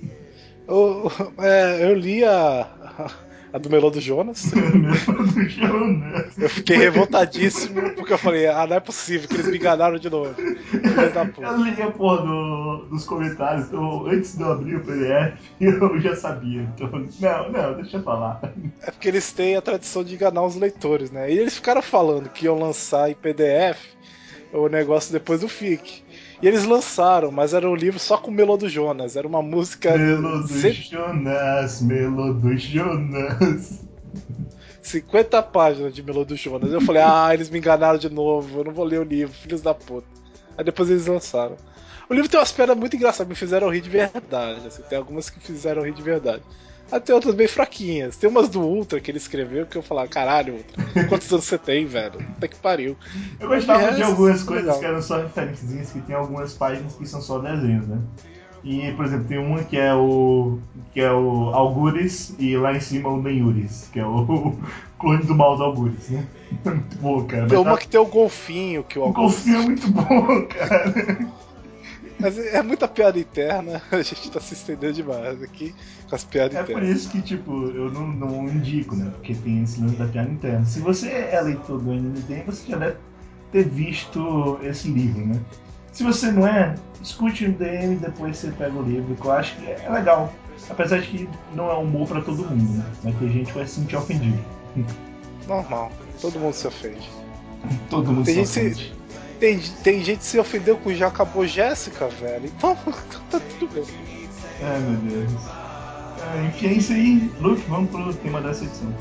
S2: Eu li a do Melô do Jonas.
S1: do Jonas.
S2: Eu fiquei revoltadíssimo porque eu falei, não é possível que eles me enganaram de novo. Filhos da puta.
S1: Eu li a porra dos comentários, então, antes de eu abrir o PDF, eu já sabia. Então, não, deixa eu falar.
S2: É porque eles têm a tradição de enganar os leitores, né? E eles ficaram falando que iam lançar em PDF o negócio depois do FIC. E eles lançaram, mas era um livro só com o Melô do Jonas. Era uma música.
S1: Melô do Jonas, Melô do Jonas.
S2: 50 páginas de Melô do Jonas. Eu falei, eles me enganaram de novo, eu não vou ler o livro, filhos da puta. Aí depois eles lançaram. O livro tem umas piadas muito engraçadas, me fizeram rir de verdade. Assim, tem algumas que fizeram rir de verdade. Aí tem outras bem fraquinhas. Tem umas do Ultra que ele escreveu que eu falava, caralho, Ultra, quantos anos você tem, velho? Puta que pariu.
S1: Eu gostava de algumas coisas que eram só referências, que tem algumas páginas que são só desenhos, né? E, por exemplo, tem uma que é o Algures e lá em cima o Benhuris, que é o clone do mouse Algures, né? É muito bom, cara.
S2: Tem uma que tem o golfinho que o Algures...
S1: golfinho é muito bom, cara.
S2: Mas é muita piada interna, a gente tá se estendendo demais aqui com as piadas internas.
S1: É por isso que, tipo, eu não indico, né? Porque tem esse lance da piada interna. Se você é leitor do NMD, você já deve ter visto esse livro, né? Se você não é, escute o DM e depois você pega o livro, que eu acho que é legal. Apesar de que não é humor pra todo mundo, né? Vai ter gente que vai se sentir ofendido.
S2: Normal, todo mundo se ofende.
S1: Todo mundo se ofende.
S2: Tem gente que se ofendeu com Já Acabou Jéssica, velho. Então, tá tudo bem.
S1: Ai, meu Deus. Enfim, é isso aí. Luke, vamos pro tema dessa edição.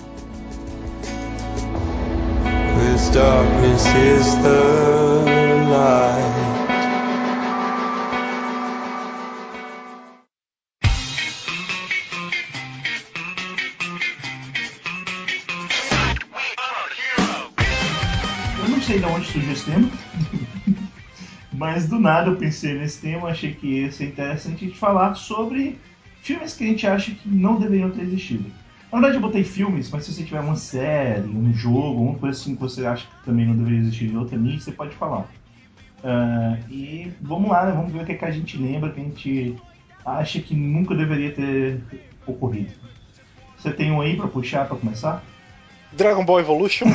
S1: This darkness is the light. Eu não sei de onde surgiu esse tema. Mas do nada eu pensei nesse tema, achei que ia ser interessante a gente falar sobre filmes que a gente acha que não deveriam ter existido. Na verdade eu botei filmes, mas se você tiver uma série, um jogo, uma coisa assim que você acha que também não deveria existir em outra mídia, você pode falar. E vamos lá, né? Vamos ver o que a gente lembra, que a gente acha que nunca deveria ter ocorrido. Você tem um aí pra puxar, pra começar?
S2: Dragon Ball Evolution.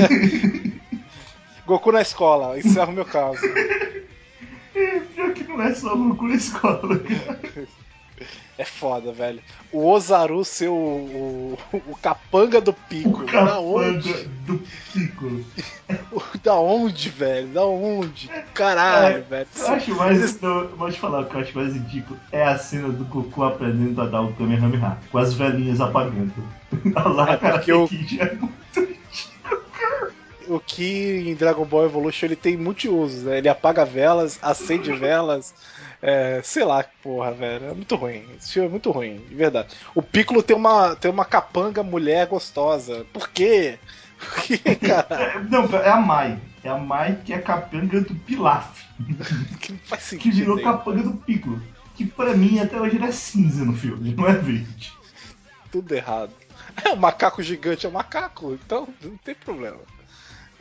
S2: Goku na escola, encerra o meu caso.
S1: Pior que não é só Goku na escola, cara.
S2: É foda, velho. O Ozaru ser o capanga do Piccolo.
S1: O capanga do Piccolo.
S2: Da onde, velho? Da onde? Caralho, velho.
S1: Eu acho mais. Eu vou te falar, o que eu acho mais ridículo é a cena do Goku aprendendo a dar o Kamehameha, com as velhinhas apagando. Lá, cara, Kid é muito ridículo, cara.
S2: O que em Dragon Ball Evolution ele tem multiusos, né? Ele apaga velas, acende velas, sei lá, porra, velho. É muito ruim. Esse filme é muito ruim, de verdade. O Piccolo tem uma capanga mulher gostosa. Por quê? Por quê, cara?
S1: Não, é a Mai. É a Mai que é capanga do Pilaf.
S2: Que não faz sentido.
S1: Que virou capanga do Piccolo. Que pra mim até hoje ele é cinza no filme, não é verde.
S2: Tudo errado. O macaco gigante é um macaco, então não tem problema.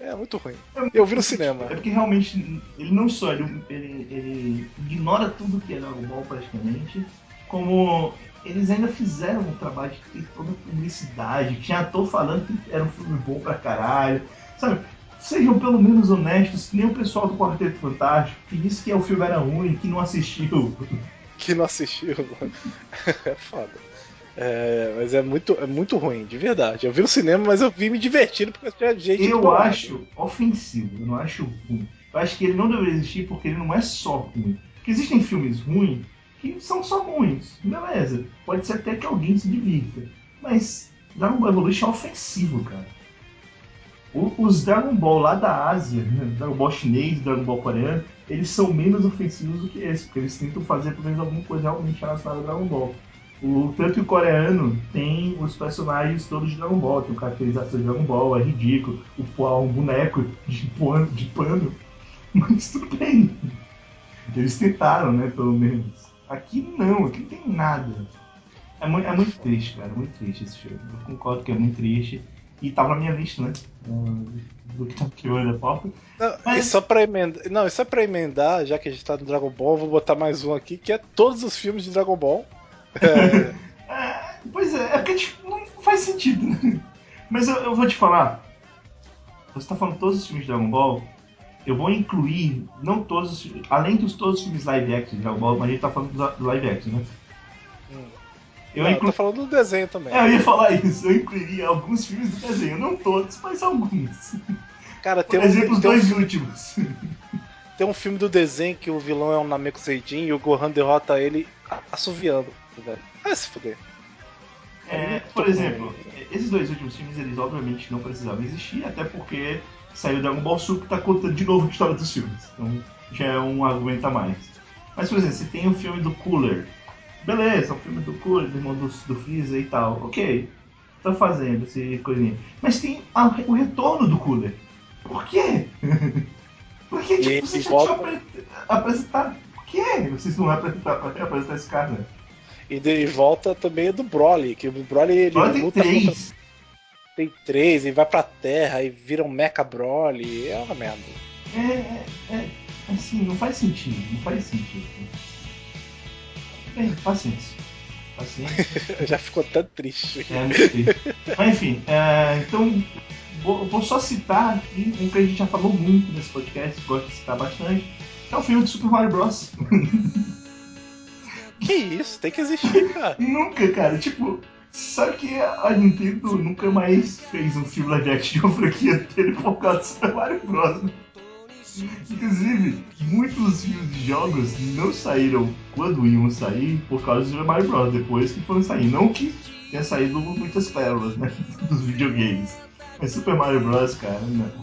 S2: É muito ruim. Eu vi no cinema.
S1: É porque realmente ele não só ele ignora tudo que é Dragon Ball praticamente, como eles ainda fizeram um trabalho de ter toda a publicidade, tinha ator falando que era um filme bom pra caralho, sabe? Sejam pelo menos honestos, que nem o pessoal do Quarteto Fantástico, que disse que o filme era ruim, que não assistiu.
S2: Que não assistiu. É foda. Mas é muito ruim, de verdade. Eu vi no cinema, mas eu vi me divertindo porque tinha gente do meu
S1: Eu
S2: lado.
S1: acho ofensivo, eu não acho ruim. Eu acho que ele não deveria existir porque ele não é só ruim. Porque existem filmes ruins que são só ruins, beleza. Pode ser até que alguém se divirta. Mas Dragon Ball Evolution é ofensivo, cara. Os Dragon Ball lá da Ásia, né, Dragon Ball chinês, Dragon Ball coreano, eles são menos ofensivos do que esse, porque eles tentam fazer pelo menos alguma coisa realmente relacionada a Dragon Ball. Tanto que o coreano tem os personagens todos de Dragon Ball, tem caracterização de Dragon Ball, é ridículo, um boneco de pano, mas tudo bem. Eles tentaram, né, pelo menos. Aqui não tem nada. É muito triste, cara, muito triste esse filme. Eu concordo que é muito triste. E tava na minha lista, né? Do que tá pior da Pop.
S2: E só pra emendar. Não, isso é pra emendar, já que a gente tá no Dragon Ball, vou botar mais um aqui, que é todos os filmes de Dragon Ball.
S1: Pois é porque tipo, não faz sentido, né? Mas eu vou te falar. Você tá falando todos os filmes de Dragon Ball, eu vou incluir, não todos os filmes, além dos todos os filmes live action de Dragon Ball, mas a gente tá falando do live action, né?
S2: Eu tô falando do desenho também.
S1: Eu ia falar isso, eu incluiria alguns filmes do desenho, não todos, mas alguns.
S2: Cara,
S1: Por exemplo, os dois últimos.
S2: Tem um filme do desenho que o vilão é um Namekusei-jin e o Gohan derrota ele assoviando, velho. Vai se fuder.
S1: Por exemplo, esses dois últimos filmes, eles obviamente não precisavam existir, até porque saiu Dragon Ball Super que tá contando de novo a história dos filmes. Então já é um argumento a mais. Mas, por exemplo, você tem o filme do Cooler. Beleza, o filme do Cooler, do irmão do Freeza e tal. Ok, tá fazendo esse coisinha. Mas tem o retorno do Cooler. Por quê? Porque, tipo, você já tinha apresentado. Por quê? Vocês não vão apresentar esse cara?
S2: E de volta também é do Broly, que o Broly ele
S1: tem
S2: luta
S1: 3.
S2: contra. Tem 3, e vai pra terra e vira um Mecha Broly. É uma merda.
S1: Assim, não faz sentido. Não faz sentido. Bem, paciência.
S2: Já ficou tão triste.
S1: Muito triste. Mas enfim, então vou só citar aqui um que a gente já falou muito nesse podcast, gosto de citar bastante, é o filme de Super Mario Bros.
S2: Que isso? Tem que existir, cara.
S1: Nunca, cara. Tipo, sabe que a Nintendo nunca mais fez um filme live action de uma franquia dele por causa do Super Mario Bros. Inclusive, muitos filmes de jogos não saíram quando iam sair por causa do Super Mario Bros. Depois que foram sair. Não que tenha saído muitas pérolas, né? Dos videogames. Mas Super Mario Bros, cara, não.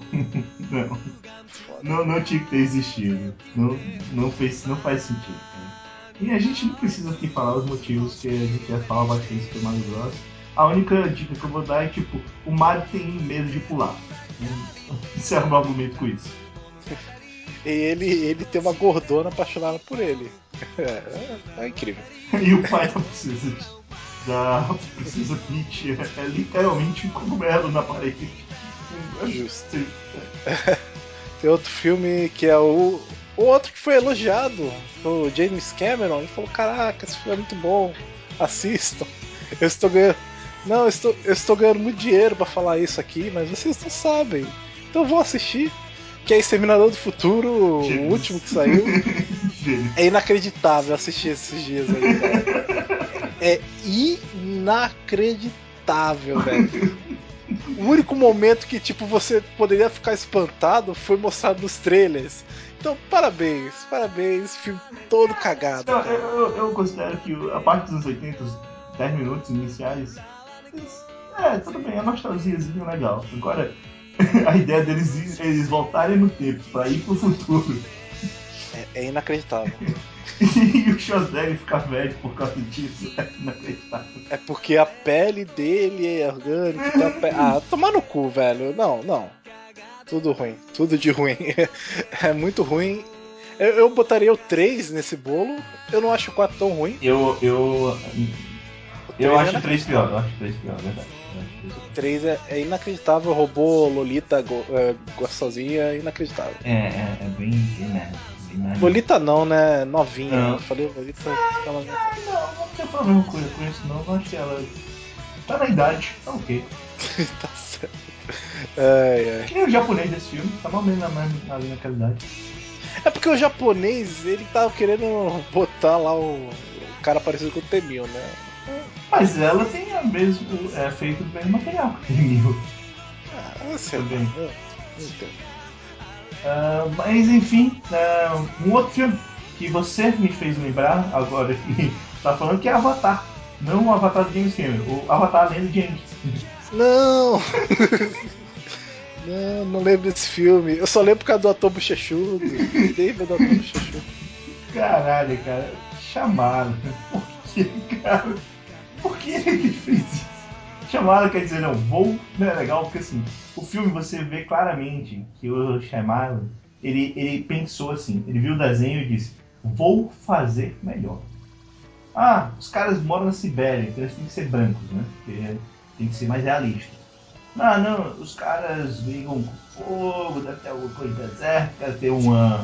S1: Não tinha que ter existido. Não faz sentido, cara. E a gente não precisa aqui falar os motivos que a gente já fala bastante Super Mario Bros. A única dica que eu vou dar é tipo, o Mario tem medo de pular. Encerra o meu argumento com isso.
S2: E ele tem uma gordona apaixonada por ele. É incrível.
S1: E o pai da Princesa Peach é literalmente um cogumelo na parede.
S2: Justo. Tem outro filme que é o outro que foi elogiado, o James Cameron. Ele falou: Caraca, esse filme é muito bom, assistam. Eu estou ganhando. Não, eu estou ganhando muito dinheiro pra falar isso aqui, mas vocês não sabem. Então vou assistir. Que é Exterminador do Futuro, o último que saiu. É inacreditável assistir esses dias aí, velho. É inacreditável, velho. O único momento que, tipo, você poderia ficar espantado foi mostrado nos trailers. Então, parabéns, filme todo cagado.
S1: Não, eu considero que a parte dos 80, os 10 minutos iniciais, tudo bem, é nostalgiazinho legal. Agora, a ideia deles eles voltarem no tempo pra ir pro futuro.
S2: É inacreditável.
S1: E o Schwarzenegger ficar velho por causa disso é inacreditável.
S2: É porque a pele dele é orgânica. Tomar no cu, velho. Não. Tudo ruim. Tudo de ruim. É muito ruim. Eu botaria o 3 nesse bolo. Eu não acho o 4 tão ruim.
S1: Eu acho o 3 pior, verdade.
S2: O 3 é inacreditável, robô Lolita gostosinha, é inacreditável.
S1: É bem merda.
S2: Lolita não, né? Novinha. Não. Eu falei Lolita.
S1: Não tem problema com isso, não. Eu acho que ela tá na idade, tá ok.
S2: Tá certo.
S1: Que nem o japonês desse filme, tá mal menos ali naquela idade.
S2: É porque o japonês, ele tava querendo botar lá o cara parecido com o Temil, né?
S1: Mas ela tem a mesmo, feito do mesmo material que o Temil.
S2: Sei
S1: também.
S2: Não entendo.
S1: Mas enfim, um outro filme que você me fez lembrar agora que tá falando que é Avatar. Não o Avatar do James Cameron, o Avatar Lenda de Aang.
S2: Não! Não lembro desse filme. Eu só lembro por causa do ator bochechudo. David do ator bochechudo.
S1: Caralho, cara. Chamaram. Por que, cara? Por que ele fez isso? Chamaram quer dizer, não, vou. Não é legal, porque assim, o filme você vê claramente que o Shyamalan, ele pensou assim, ele viu o desenho e disse, vou fazer melhor. Ah, os caras moram na Sibéria, então eles têm que ser brancos, né? Porque tem que ser mais realista. Ah, não, os caras brigam com fogo, deve ter alguma coisa de deserto, deve ter uma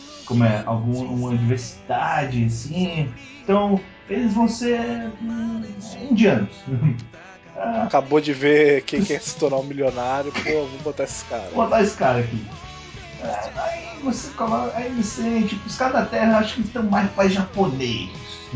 S1: diversidade, assim. Então, eles vão ser indianos.
S2: Acabou de ver quem quer se tornar um milionário, pô, vou botar esse cara.
S1: Vou botar esse cara aqui. Aí você coloca. Aí você, tipo, os caras da Terra acho que estão mais para japonês.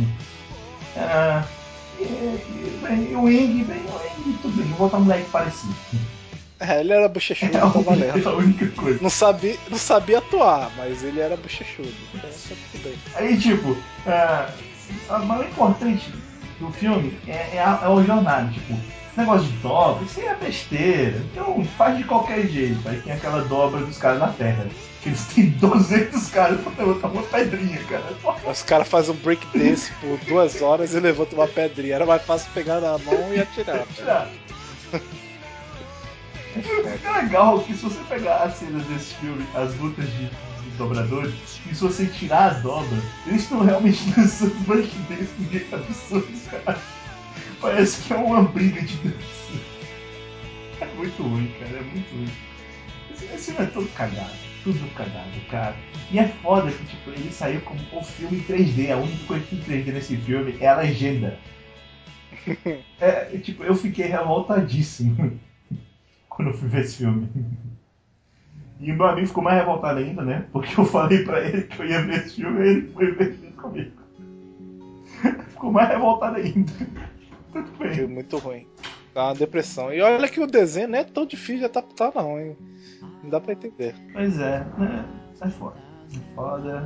S1: E o Ing, tudo bem, vou botar um moleque parecido.
S2: Ele era bochechudo, tá valendo.
S1: É a única coisa.
S2: Não sabia atuar, mas ele era bochechudo. Então tá tudo bem.
S1: Aí, tipo, a maior importante do filme é a jornada. Tipo, esse negócio de dobra, isso aí é besteira. Então faz de qualquer jeito. Aí tem aquela dobra dos caras na terra. Que eles têm 200 caras pra levantar uma pedrinha, cara.
S2: Os caras fazem um break dance por 2 horas e levantam uma pedrinha. Era mais fácil pegar na mão e atirar.
S1: É legal que se você pegar as cenas desse filme, as lutas de dobradores, e se você tirar a dobra, eles estão realmente dançando breakdance de um jeito absurdo, cara. Parece que é uma briga de dança. É muito ruim, cara, é muito ruim. Esse filme é todo cagado, tudo cagado, cara. E é foda que, tipo, ele saiu como o filme em 3D, a única coisa que tem 3D nesse filme é a legenda. Tipo, eu fiquei revoltadíssimo quando eu fui ver esse filme. E o meu amigo ficou mais revoltado ainda, né? Porque eu falei pra ele que eu ia ver esse filme e ele foi ver junto comigo. Ficou mais revoltado ainda. Tudo bem.
S2: Filme muito ruim. Dá uma depressão. E olha que o desenho não é tão difícil de adaptar, não, hein? Não dá pra entender.
S1: Pois é, é foda. É foda.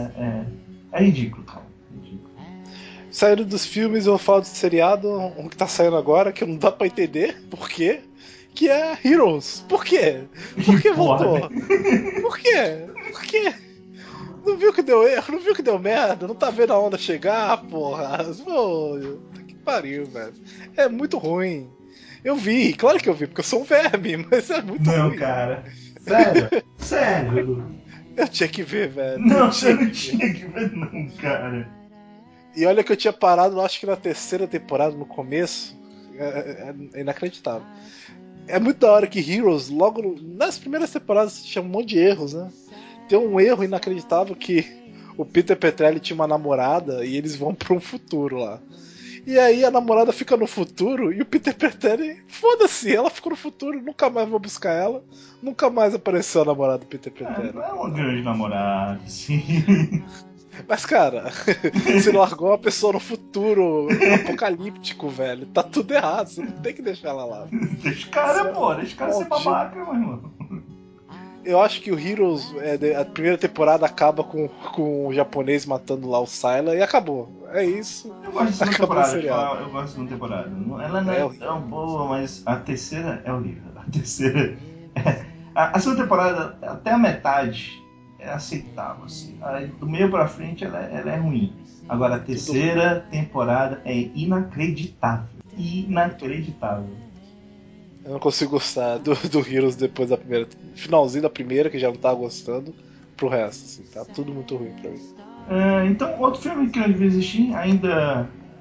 S1: É ridículo, cara. Ridículo.
S2: Saindo dos filmes, eu vou falar do seriado, um que tá saindo agora, que não dá pra entender por quê, que é Heroes. Por quê? Por que voltou?
S1: Né?
S2: Por quê? Por quê? Não viu que deu erro? Não viu que deu merda? Não tá vendo a onda chegar, porra? Pô, que pariu, velho. É muito ruim. Eu vi, claro que eu vi, porque eu sou um verme, mas é muito ruim.
S1: Não, cara. Sério? Sério?
S2: Eu tinha que ver, velho.
S1: Não, você não tinha que ver, não, cara.
S2: E olha que eu tinha parado, acho que na terceira temporada, no começo. É inacreditável. É muito da hora que Heroes, logo nas primeiras temporadas, tinha um monte de erros, né? Tem um erro inacreditável que o Peter Petrelli tinha uma namorada e eles vão para um futuro lá. E aí a namorada fica no futuro e o Peter Petrelli, foda-se, ela ficou no futuro, nunca mais vou buscar ela, nunca mais apareceu a namorada do Peter Petrelli.
S1: Não é uma grande namorada, sim.
S2: Mas, cara, você largou uma pessoa no futuro apocalíptico, velho. Tá tudo errado, você não tem que deixar ela lá.
S1: Deixa o cara, pô, deixa o cara ser babaca, meu irmão.
S2: Eu acho que o Heroes, a primeira temporada acaba com o japonês matando lá o Syla e acabou. É isso.
S1: Eu gosto da segunda
S2: Acabou
S1: temporada,
S2: o seriado.
S1: eu gosto da segunda temporada. Ela não é tão boa, mas a terceira é horrível. A terceira. A segunda temporada, até a metade, é aceitável. Assim. Aí, do meio pra frente ela é ruim. Agora a terceira temporada é inacreditável. Inacreditável.
S2: Eu não consigo gostar do Heroes depois da primeira. Finalzinho da primeira, que já não tava gostando, pro resto. Assim, tá tudo muito ruim pra mim.
S1: Então, outro filme que eu devia assistir, ainda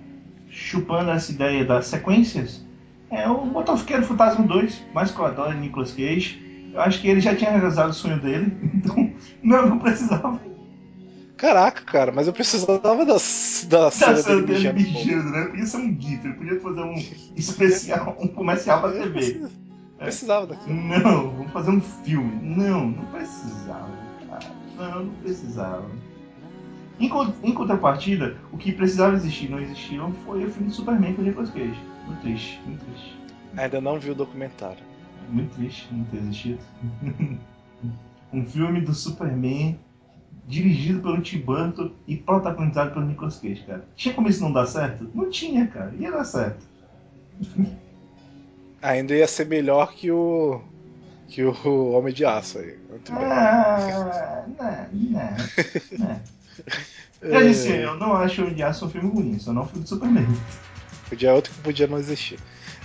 S1: chupando essa ideia das sequências, é o Motoqueiro Fantasma 2, mais que eu adoro Nicolas Cage. Eu acho que ele já tinha realizado o sonho dele, então não precisava.
S2: Caraca, cara, mas eu precisava da cena dele
S1: Dele
S2: mijando.
S1: mijando, né? Podia ser um GIF, ele podia fazer um especial, um comercial pra TV.
S2: Precisava daquilo.
S1: Não, vamos fazer um filme. Não precisava, cara. Não precisava. Em contrapartida, o que precisava existir não existiu foi o filme do Superman com o Nicolas Cage. Muito triste, muito triste.
S2: Ainda não vi o documentário.
S1: Muito triste não ter existido. Um filme do Superman dirigido pelo Tim Burton e protagonizado pelo Nicolas Cage, cara. Tinha como isso não dar certo? Não tinha, cara. Ia dar certo.
S2: Ainda ia ser melhor que o Homem de Aço aí. Muito bem.
S1: Não. Já disse, eu não acho o Homem de Aço um filme ruim, só não um filme do Superman.
S2: Podia outro que podia não existir.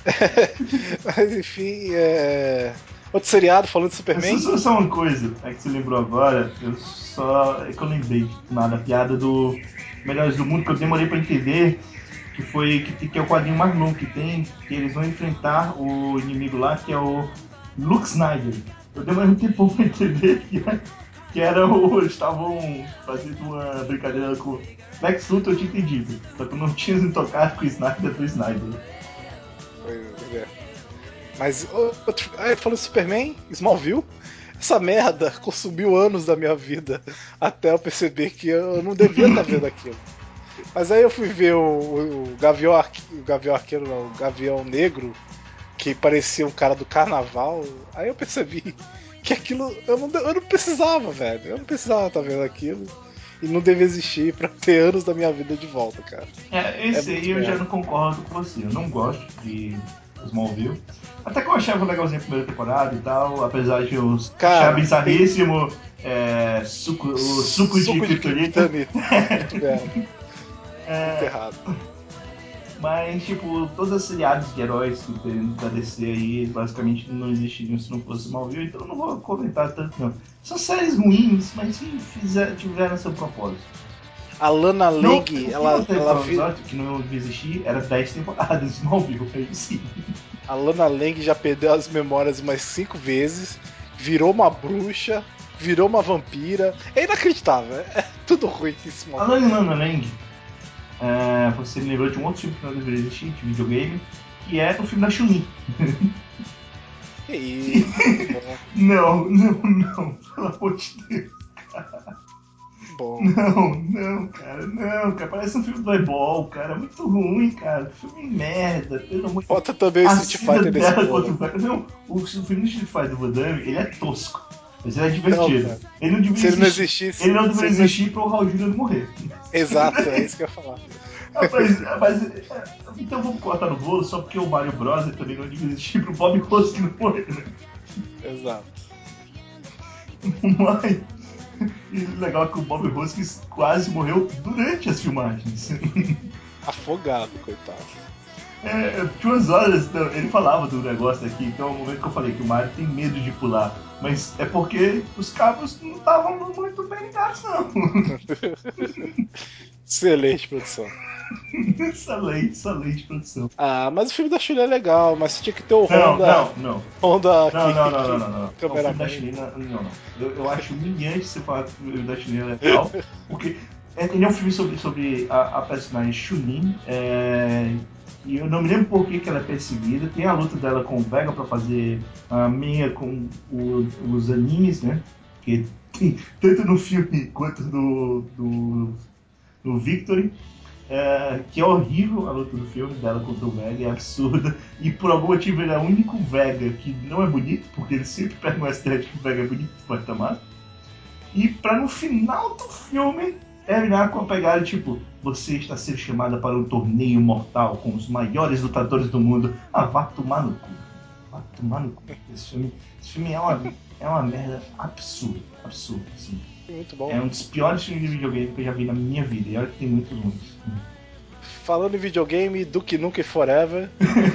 S2: Mas enfim, outro seriado falando de Superman.
S1: Só uma coisa, é que você lembrou agora, é que eu lembrei de nada, a piada do Melhores do Mundo, que eu demorei pra entender, que é o quadrinho mais longo que tem, que eles vão enfrentar o inimigo lá, que é o Luke Snyder. Eu demorei um tempo pra entender que era eles estavam fazendo uma brincadeira com Lex Luthor, eu tinha entendido, só que eu não tinha me tocado com o Snyder do Snyder.
S2: Pois é. Mas outro, falando de Superman, Smallville, essa merda consumiu anos da minha vida até eu perceber que eu não devia estar vendo aquilo. Mas aí eu fui ver o Gavião Arqueiro, não, o Gavião Negro, que parecia um cara do carnaval. Aí eu percebi que aquilo eu não precisava, velho. Eu não precisava estar vendo aquilo. E não devia existir pra ter anos da minha vida de volta, cara.
S1: Esse aí eu já não concordo com você. Eu não gosto de Smallville. Até que eu achava legalzinho a primeira temporada e tal, apesar de eu achar bizarríssimo o suco de Kryptonita.
S2: Muito bem. Muito errado.
S1: Mas, tipo, todos os seriados de heróis que tem da DC aí, basicamente não existiriam se não fosse Smallville, então eu não vou comentar tanto, não. São séries ruins, mas que tiveram seu propósito.
S2: A Lana Lang, ela
S1: que não devia existir, era 10 temporadas de Smallville, aí sim.
S2: A Lana Lang já perdeu as memórias umas 5 vezes, virou uma bruxa, virou uma vampira. É inacreditável, é tudo ruim nesse momento.
S1: A Lana Lang, você me lembrou de um outro filme que não deveria existir, de videogame, que é o filme da Chun-Li.
S2: Que isso?
S1: Não, pelo amor de Deus, cara.
S2: Bom.
S1: Não, cara, parece um filme do Eyeball, cara, muito ruim, cara, filme merda, pelo amor de Deus.
S2: Bota também o Street Fighter nesse bolo.
S1: Não, o filme do Street Fighter do Van Damme, ele é tosco, mas ele é divertido.
S2: Não,
S1: ele não deveria
S2: ele
S1: não deveria existir para o Raul Júnior morrer.
S2: Exato, é isso que eu ia falar.
S1: Então vamos cortar no bolo só porque o Mario Bros também não devia existir pro Bob Hoskins não morrer, né?
S2: Exato.
S1: Mas legal que o Bob Hoskins quase morreu durante as filmagens.
S2: Afogado, coitado.
S1: Tinha umas horas, ele falava do negócio aqui, então é o momento que eu falei que o Mario tem medo de pular. Mas é porque os cabos não estavam muito bem ligados, não.
S2: Excelente produção.
S1: excelente produção.
S2: Mas o filme da Chun é legal, mas tinha que ter o Honda.
S1: Não.
S2: Honda
S1: Não.
S2: O
S1: filme da Chilena, não. Eu acho humilhante você falar que o filme da Chilena é legal, porque ele é um filme sobre a personagem Chun-Li, e eu não me lembro por que ela é perseguida. Tem a luta dela com o Vega pra fazer a meia com os animes, né? Que tem, tanto no filme quanto no Victory. Que é horrível a luta do filme dela contra o Vega, é absurda. E por algum motivo ele é o único Vega que não é bonito, porque ele sempre pega uma estética que o Vega é bonito, pode tomar. E pra no final do filme terminar com a pegada tipo: você está sendo chamada para um torneio mortal com os maiores lutadores do mundo. Vá tomar no cu. Vá tomar no cu. Esse filme é uma merda absurda. Assim.
S2: Muito bom.
S1: É um dos piores filmes de videogame que eu já vi na minha vida. E olha que tem muitos ruins.
S2: Falando em videogame, Duke Nukem Forever.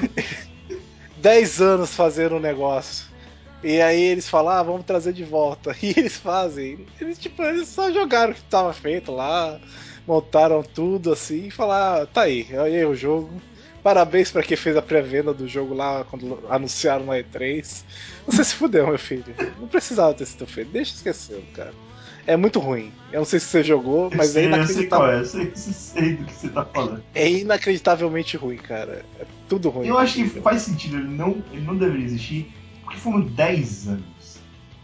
S2: 10 anos fazendo um negócio. E aí eles falam, vamos trazer de volta. E eles fazem. Eles só jogaram o que estava feito lá. montaram tudo assim e falaram: tá aí o jogo. Parabéns pra quem fez a pré-venda do jogo lá quando anunciaram na E3. Você se fudeu, meu filho. Não precisava ter sido feito. Deixa esquecendo, cara. É muito ruim. Eu não sei se você jogou, mas é inacreditável.
S1: Eu sei qual é, eu sei do que você tá falando.
S2: É inacreditavelmente ruim, cara. É tudo ruim.
S1: Eu acho que faz sentido, ele não deveria existir, porque foram 10 anos.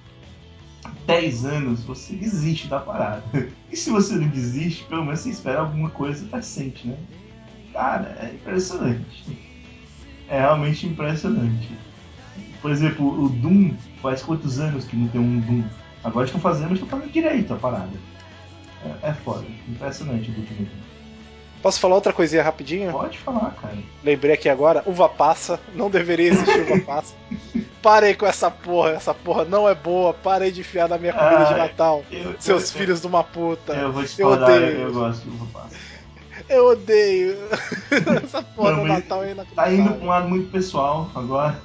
S1: 10 anos você desiste da parada. E se você não desiste, pelo menos você espera alguma coisa decente, né? Cara, é impressionante. É realmente impressionante. Por exemplo, o Doom faz quantos anos que não tem um Doom? Agora estão fazendo direito a parada. É foda. Impressionante o último Doom.
S2: Posso falar outra coisinha rapidinho?
S1: Pode falar, cara.
S2: Lembrei aqui agora, uva passa, não deveria existir uva passa. Parei com essa porra não é boa, parei de enfiar na minha comida de Natal, seus filhos de uma puta.
S1: Eu vou discordar, eu gosto de uva passa.
S2: Eu odeio. Essa porra no Natal é inacreditável.
S1: Tá indo pra um lado muito pessoal agora.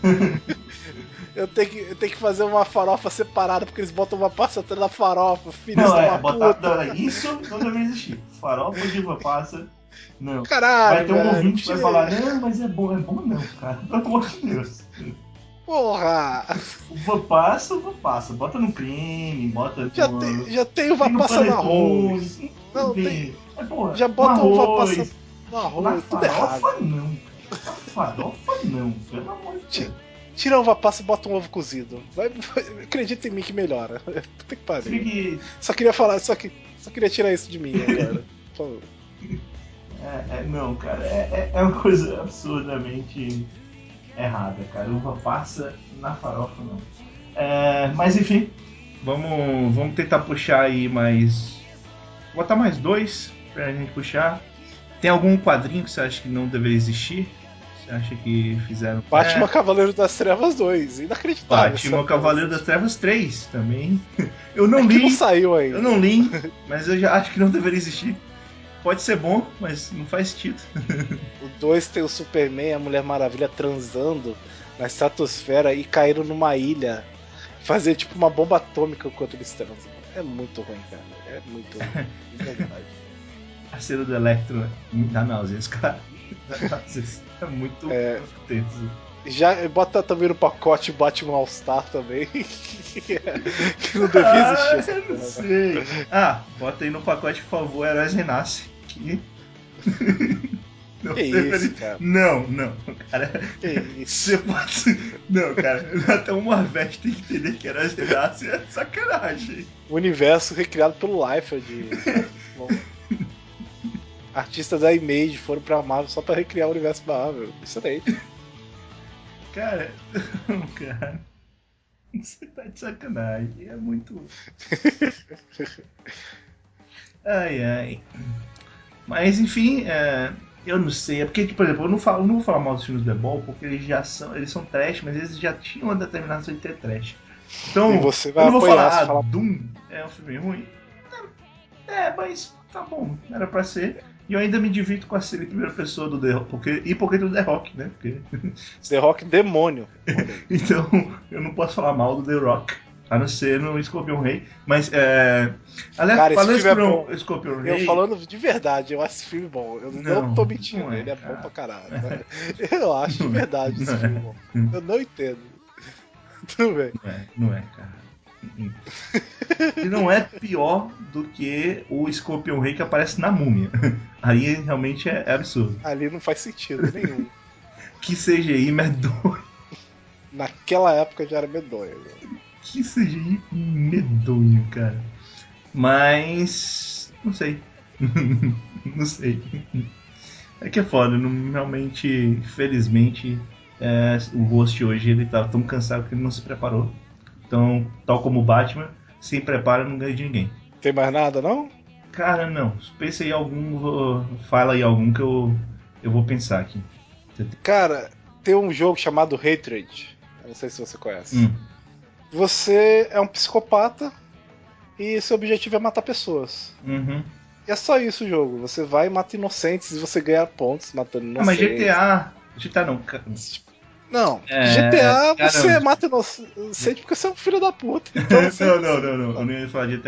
S2: Eu tenho que fazer uma farofa separada, porque eles botam uma passa atrás da farofa, filhos
S1: não,
S2: de uma puta.
S1: Não, isso não deveria existir. Farofa de uva passa, não.
S2: Caralho,
S1: vai ter um ouvinte que vai falar, não, mas é bom não, cara. Pelo amor de Deus.
S2: Porra!
S1: Uva passa. Bota no creme, bota
S2: já tem uva passa no arroz.
S1: Não, tem. É, porra,
S2: já bota uva passa no
S1: arroz. Na
S2: tudo errado.
S1: farofa não. Na farofa não, pelo amor de Deus.
S2: Tira a uva passa e bota um ovo cozido. Acredita em mim que melhora. Puta que pariu. Só queria falar, só queria tirar isso de mim agora. Por favor.
S1: Não, cara, é uma coisa absurdamente errada, cara. Uva passa na farofa, não. Mas enfim, vamos tentar puxar aí mais. Botar mais 2 pra gente puxar. Tem algum quadrinho que você acha que não deveria existir? Você acha que fizeram.
S2: Batman Cavaleiro das Trevas 2, inacreditável.
S1: Batman Cavaleiro das Trevas 3 também. Eu não li.
S2: Que não saiu ainda.
S1: Eu não li, mas eu já acho que não deveria existir. Pode ser bom, mas não faz sentido.
S2: O 2 tem o Superman e a Mulher Maravilha transando na estratosfera e caíram numa ilha. Fazer tipo uma bomba atômica enquanto eles transam. É muito ruim, cara. É muito ruim. De verdade.
S1: A cena do Electro dá náuseas, cara. É muito tenso.
S2: Já bota também no pacote Batman All Star também. Que não devia existir.
S1: Eu não sei. Bota aí no pacote, por favor, Heróis Renasce. Que...
S2: Não, que isso, cara?
S1: Não, cara.
S2: Que isso?
S1: Você pode... Não, cara. Até uma Marvete tem que entender que Heróis Renasce é sacanagem.
S2: O universo recriado pelo Liefeld. Artistas da Image foram pra Marvel só pra recriar o universo Marvel. Excelente.
S1: Cara, não, cara. Você tá de sacanagem. É muito. Ai. Mas enfim, eu não sei. É porque, por exemplo, eu não vou falar mal dos filmes do The Ball, porque eles são trash, mas eles já tinham uma determinação de ter trash. Então,
S2: e você vai
S1: eu não vou falar,
S2: falar...
S1: Doom é um filme ruim. Mas tá bom, era pra ser. E eu ainda me divirto com a série em primeira pessoa do The Rock, porque do The Rock, né? Porque...
S2: The Rock demônio.
S1: Então, eu não posso falar mal do The Rock, a não ser no Scorpion Rei. Mas, aliás,
S2: cara,
S1: falando
S2: esse filme é bom.
S1: Scorpion Rei...
S2: Eu falando de verdade, eu acho esse filme bom. Eu não tô mentindo,
S1: não
S2: ele é
S1: cara.
S2: bom pra caralho. Eu acho de verdade esse filme bom. Eu não entendo. Tudo bem.
S1: Não é, cara. E não é pior do que o Scorpion Rei que aparece na Múmia. Aí realmente é absurdo.
S2: Ali não faz sentido nenhum.
S1: Que CGI medonho.
S2: Naquela época já era medonho.
S1: Que CGI medonho, cara. Mas... não sei. Não sei. É que é foda. Realmente, felizmente, o host hoje ele tá tão cansado que ele não se preparou. Então, tal como o Batman, sem preparo não ganha de ninguém.
S2: Tem mais nada, não?
S1: Cara, não. Pensa aí algum. Fala aí algum que eu vou pensar aqui.
S2: Cara, tem um jogo chamado Hatred. Eu não sei se você conhece. Você é um psicopata e seu objetivo é matar pessoas.
S1: Uhum.
S2: E é só isso o jogo. Você vai e mata inocentes e você ganha pontos matando inocentes.
S1: Mas GTA não.
S2: Não, GTA você mata inocente porque você é um filho da puta. Então
S1: não. Eu não ia falar GTA.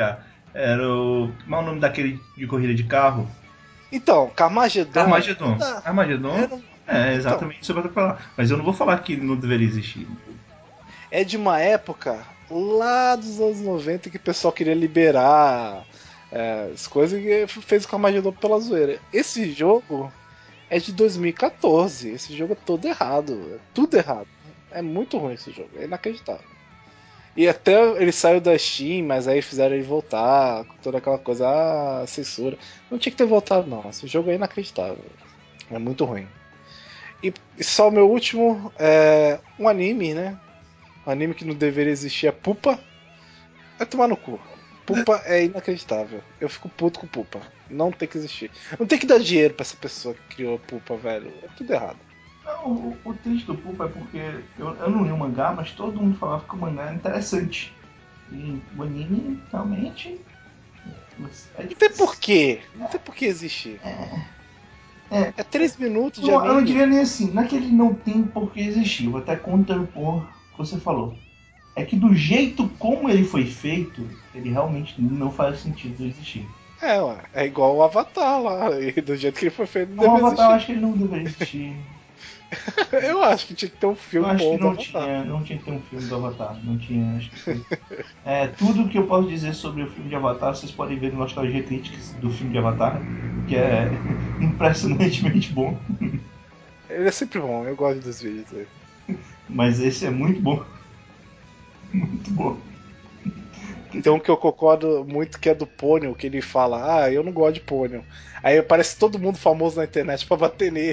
S1: Era o. Como é o nome daquele de corrida de carro?
S2: Então, Carmageddon.
S1: Carmageddon? É exatamente então, isso que eu vou falar. Mas eu não vou falar que não deveria existir.
S2: É de uma época lá dos anos 90 que o pessoal queria liberar as coisas e fez o Carmageddon pela zoeira. Esse jogo é de 2014. Esse jogo é todo errado. É tudo errado. É muito ruim esse jogo. É inacreditável. E até ele saiu da Steam, mas aí fizeram ele voltar, com toda aquela coisa, censura. Não tinha que ter voltado, não. Esse jogo é inacreditável. É muito ruim. E só o meu último é um anime, né? Um anime que não deveria existir é Pupa. Vai tomar no cu. Pupa é inacreditável. Eu fico puto com Pupa. Não tem que existir. Não tem que dar dinheiro pra essa pessoa que criou Pupa, velho. É tudo errado.
S1: Não, o triste do Pupa é porque eu não li o mangá, mas todo mundo falava que o mangá era interessante. E o anime realmente.
S2: Não tem porquê. Não tem porquê existir. É 3 minutos de anime.
S1: Eu não diria nem assim. Não é que ele não tem porquê existir. Eu vou até contrapor o que você falou. É que do jeito como ele foi feito, ele realmente não faz sentido existir.
S2: Ué, é igual o Avatar lá, e do jeito que ele foi feito,
S1: não deveria existir. Eu acho que ele não deveria existir.
S2: Eu acho que tinha que ter um filme
S1: bom do Avatar.
S2: Não
S1: tinha que ter um filme do Avatar. Não tinha, acho que tudo que eu posso dizer sobre o filme de Avatar, vocês podem ver no Nostalgia Critics do filme de Avatar, que é impressionantemente bom.
S2: Ele é sempre bom, eu gosto dos vídeos dele.
S1: Mas esse é muito bom. Muito bom.
S2: Tem um que eu concordo muito que é do Pônio, que ele fala, eu não gosto de Pônio. Aí aparece todo mundo famoso na internet pra bater nele.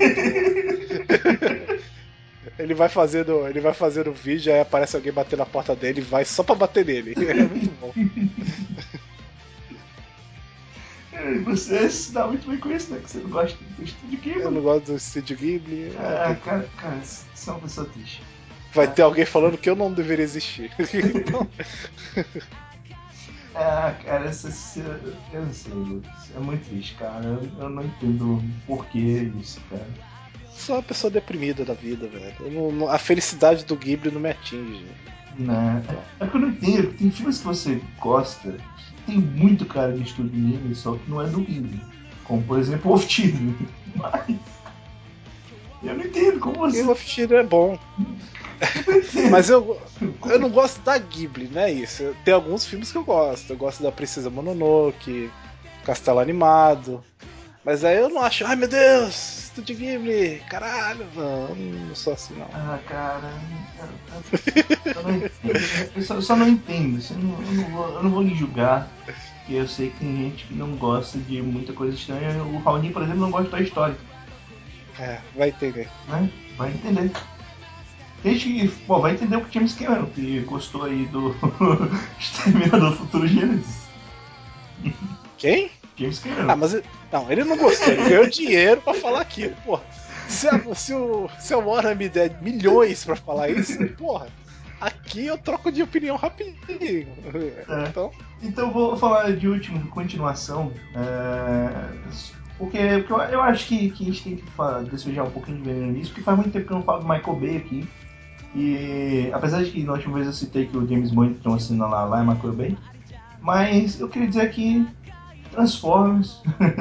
S2: Ele vai fazendo o vídeo, aí aparece alguém batendo na porta dele e vai só pra bater nele. É muito bom.
S1: Você se dá muito bem com isso, né? Que você não gosta do Estúdio Ghibli.
S2: Eu não gosto do Estúdio Ghibli.
S1: Cara, você é uma pessoa triste.
S2: Vai ter alguém falando que eu não deveria existir. Então...
S1: cara, eu não sei, Lucas. É muito triste, cara. Eu não entendo por que isso, cara.
S2: Sou uma pessoa deprimida da vida, velho. A felicidade do Ghibli não me atinge.
S1: Não, é que eu não entendo. Tem filmes que você gosta que tem muito cara de estúdio Ghibli, só que não é do Ghibli. Como, por exemplo, Wolf Team. Mas... eu não entendo como você...
S2: Wolf Team é bom. Mas eu não gosto da Ghibli, não é isso. Tem alguns filmes que eu gosto. Eu gosto da Princesa Mononoke, Castelo Animado. Mas aí eu não acho, ai meu Deus, Estúdio Ghibli, caralho, não sou assim não.
S1: Cara, eu não entendo. Eu só não entendo. Eu não vou lhe julgar. Porque eu sei que tem gente que não gosta de muita coisa estranha. O Raoni, por exemplo, não gosta da história.
S2: Vai entender.
S1: Né? Vai entender. Gente que, vai entender o que James Cameron, que gostou aí do Exterminador do Futuro Gênesis.
S2: Quem?
S1: James Cameron.
S2: Mas não, ele não gostou, ele ganhou dinheiro pra falar aquilo, porra. Se o Warner me der milhões pra falar isso, porra, aqui eu troco de opinião rapidinho.
S1: Então vou falar de última continuação. Porque eu acho que a gente tem que despejar um pouquinho de veneno nisso, porque faz muito tempo que eu não falo do Michael Bay aqui. E apesar de que na última vez eu citei que o James Bond tem uma cena lá é Michael Bay, mas eu queria dizer que Transformers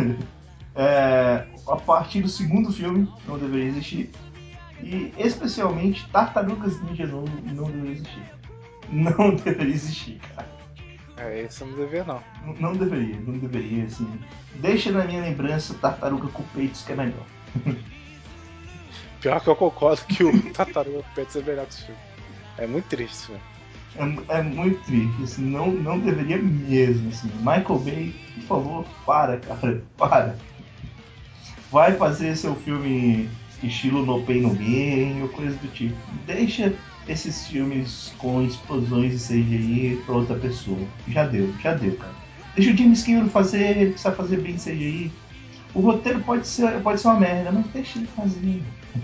S1: a partir do segundo filme não deveria existir. E especialmente Tartarugas Ninja não deveria existir. Não deveria existir, cara.
S2: Isso eu não deveria não.
S1: Não deveria, assim. Deixa na minha lembrança Tartaruga com peitos que é melhor.
S2: Pior que eu concordo que o Tartaruga com peitos é melhor que o filme. É muito triste, velho.
S1: É muito triste, assim, não deveria mesmo, assim. Michael Bay, por favor, para, cara, para. Vai fazer seu filme estilo No Pain No Gain ou coisa do tipo. Deixa esses filmes com explosões e CGI pra outra pessoa. Já deu, cara. Deixa o James Cameron fazer, ele precisa fazer bem CGI. O roteiro pode ser uma merda, mas deixa ele fazer.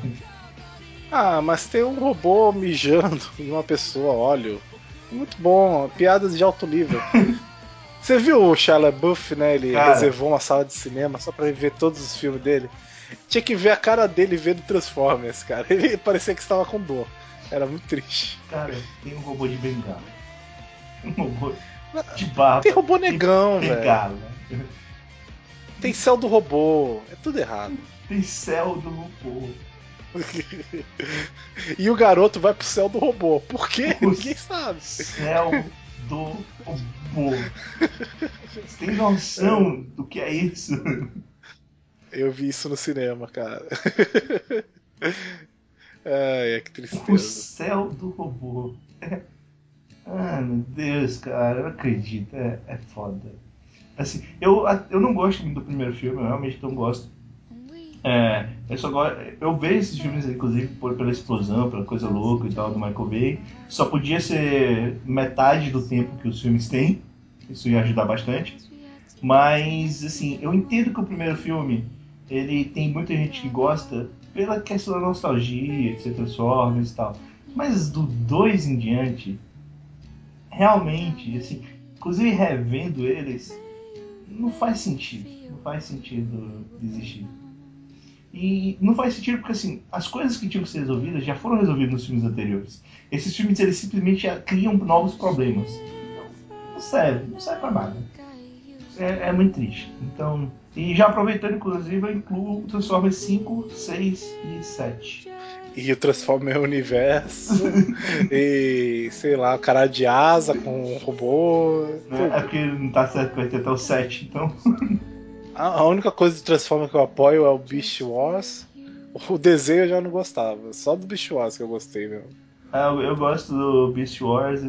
S2: Mas tem um robô mijando em uma pessoa, óleo. Muito bom, piadas de alto nível. Você viu o Shia LaBeouf, né? Ele reservou uma sala de cinema só pra ver todos os filmes dele. Tinha que ver a cara dele vendo Transformers, cara. Ele parecia que estava com dor. Era muito triste.
S1: Cara, tem um robô de bengala. Um robô de barba.
S2: Tem robô negão, velho.
S1: Gala.
S2: Tem céu do robô. É tudo errado.
S1: Tem céu do robô.
S2: E o garoto vai pro céu do robô. Por quê? Ninguém sabe.
S1: Céu do robô. Você tem noção do que é isso?
S2: Eu vi isso no cinema, cara. Ai, que tristeza.
S1: O céu do robô. Ah, meu Deus, cara, eu não acredito. É foda. Assim, eu não gosto muito do primeiro filme, eu realmente não gosto. Eu só gosto. Eu vejo esses filmes, inclusive, pela explosão, pela coisa louca e tal do Michael Bay. Só podia ser metade do tempo que os filmes têm. Isso ia ajudar bastante. Mas, assim, eu entendo que o primeiro filme ele tem muita gente que gosta pela questão da nostalgia, que você transforma e tal. Mas do 2 em diante, realmente, assim, inclusive revendo eles, não faz sentido. Não faz sentido existir. E não faz sentido porque, assim, as coisas que tinham que ser resolvidas já foram resolvidas nos filmes anteriores. Esses filmes, eles simplesmente criam novos problemas. Não serve pra nada. É muito triste. Então, e já aproveitando, inclusive, eu incluo Transformers 5, 6 e 7.
S2: E o Transformer Universo. E sei lá, cara de asa com um robô.
S1: É porque não tá certo que vai ter até o 7, então.
S2: A única coisa de Transformer que eu apoio é o Beast Wars. O desenho eu já não gostava, só do Beast Wars que eu gostei mesmo.
S1: Eu gosto do Beast Wars e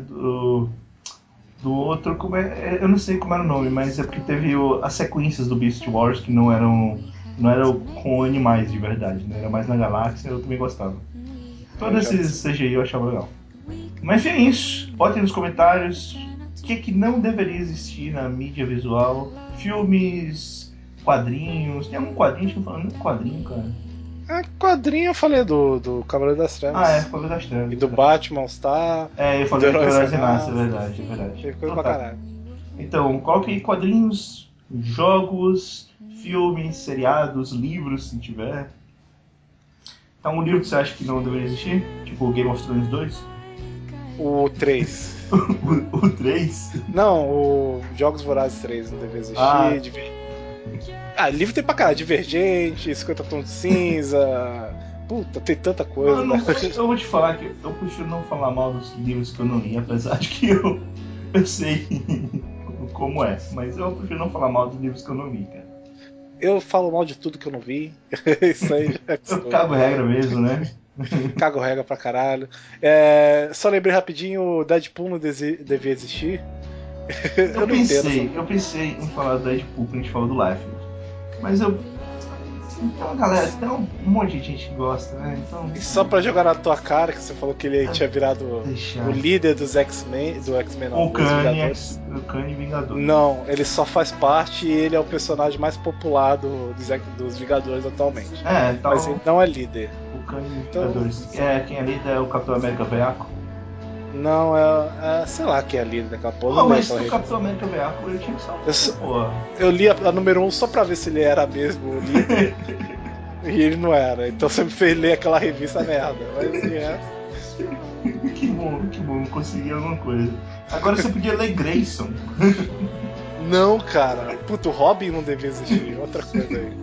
S1: do outro, eu não sei como era o nome, mas é porque teve as sequências do Beast Wars que não eram com animais de verdade, né? Era mais na galáxia, eu também gostava. Todos esses CGI eu achava legal. Mas é isso. Botem nos comentários o que não deveria existir na mídia visual. Filmes, quadrinhos. Tem algum quadrinho? Acho que eu falando de quadrinho, cara.
S2: Quadrinho eu falei do Cavaleiro das Trevas.
S1: Cavaleiro das Trevas.
S2: E do Batman Star.
S1: Eu falei do Heróis Renasce, é verdade.
S2: Teve coisa pra caralho.
S1: Então, coloque aí quadrinhos, jogos, filmes, seriados, livros, se tiver. Então, um livro que você acha que não deveria existir? Tipo Game of Thrones 2?
S2: O 3.
S1: o 3?
S2: Não, o Jogos Vorazes 3 não deveria existir. Livro tem pra caralho. Divergente, 50 Tons de Cinza. Puta, tem tanta coisa.
S1: Mano, eu vou te falar que eu prefiro não falar mal dos livros que eu não li, apesar de que eu sei como é. Mas eu prefiro não falar mal dos livros que eu não li, cara.
S2: Eu falo mal de tudo que eu não vi. Isso aí já é
S1: eu cago regra mesmo, né?
S2: Cago regra pra caralho. Só lembrei rapidinho, o Deadpool não devia existir.
S1: eu pensei em falar do Deadpool quando a gente falou do Life. Mas então, galera, tem um monte de gente que gosta, né? Então,
S2: e só pra jogar na tua cara, que você falou que ele tinha virado o líder dos X-Men, não,
S1: dos Vingadores. O Kanye Vingador.
S2: Não, ele só faz parte e ele é o personagem mais popular dos Vingadores atualmente. Mas ele não é líder.
S1: O Kanye Vingadores. Quem é líder é o Capitão América Veaco?
S2: Não, sei lá quem é líder daquela porra.
S1: Não, mas o Capitão América Veaco ele tinha que ser
S2: eu li a número 1 só pra ver se ele era mesmo o líder. E ele não era, então você me fez ler aquela revista merda. Mas
S1: que bom, consegui alguma coisa. Agora você podia ler Grayson.
S2: Não, cara. Puto, o Robin não devia existir. Outra coisa aí.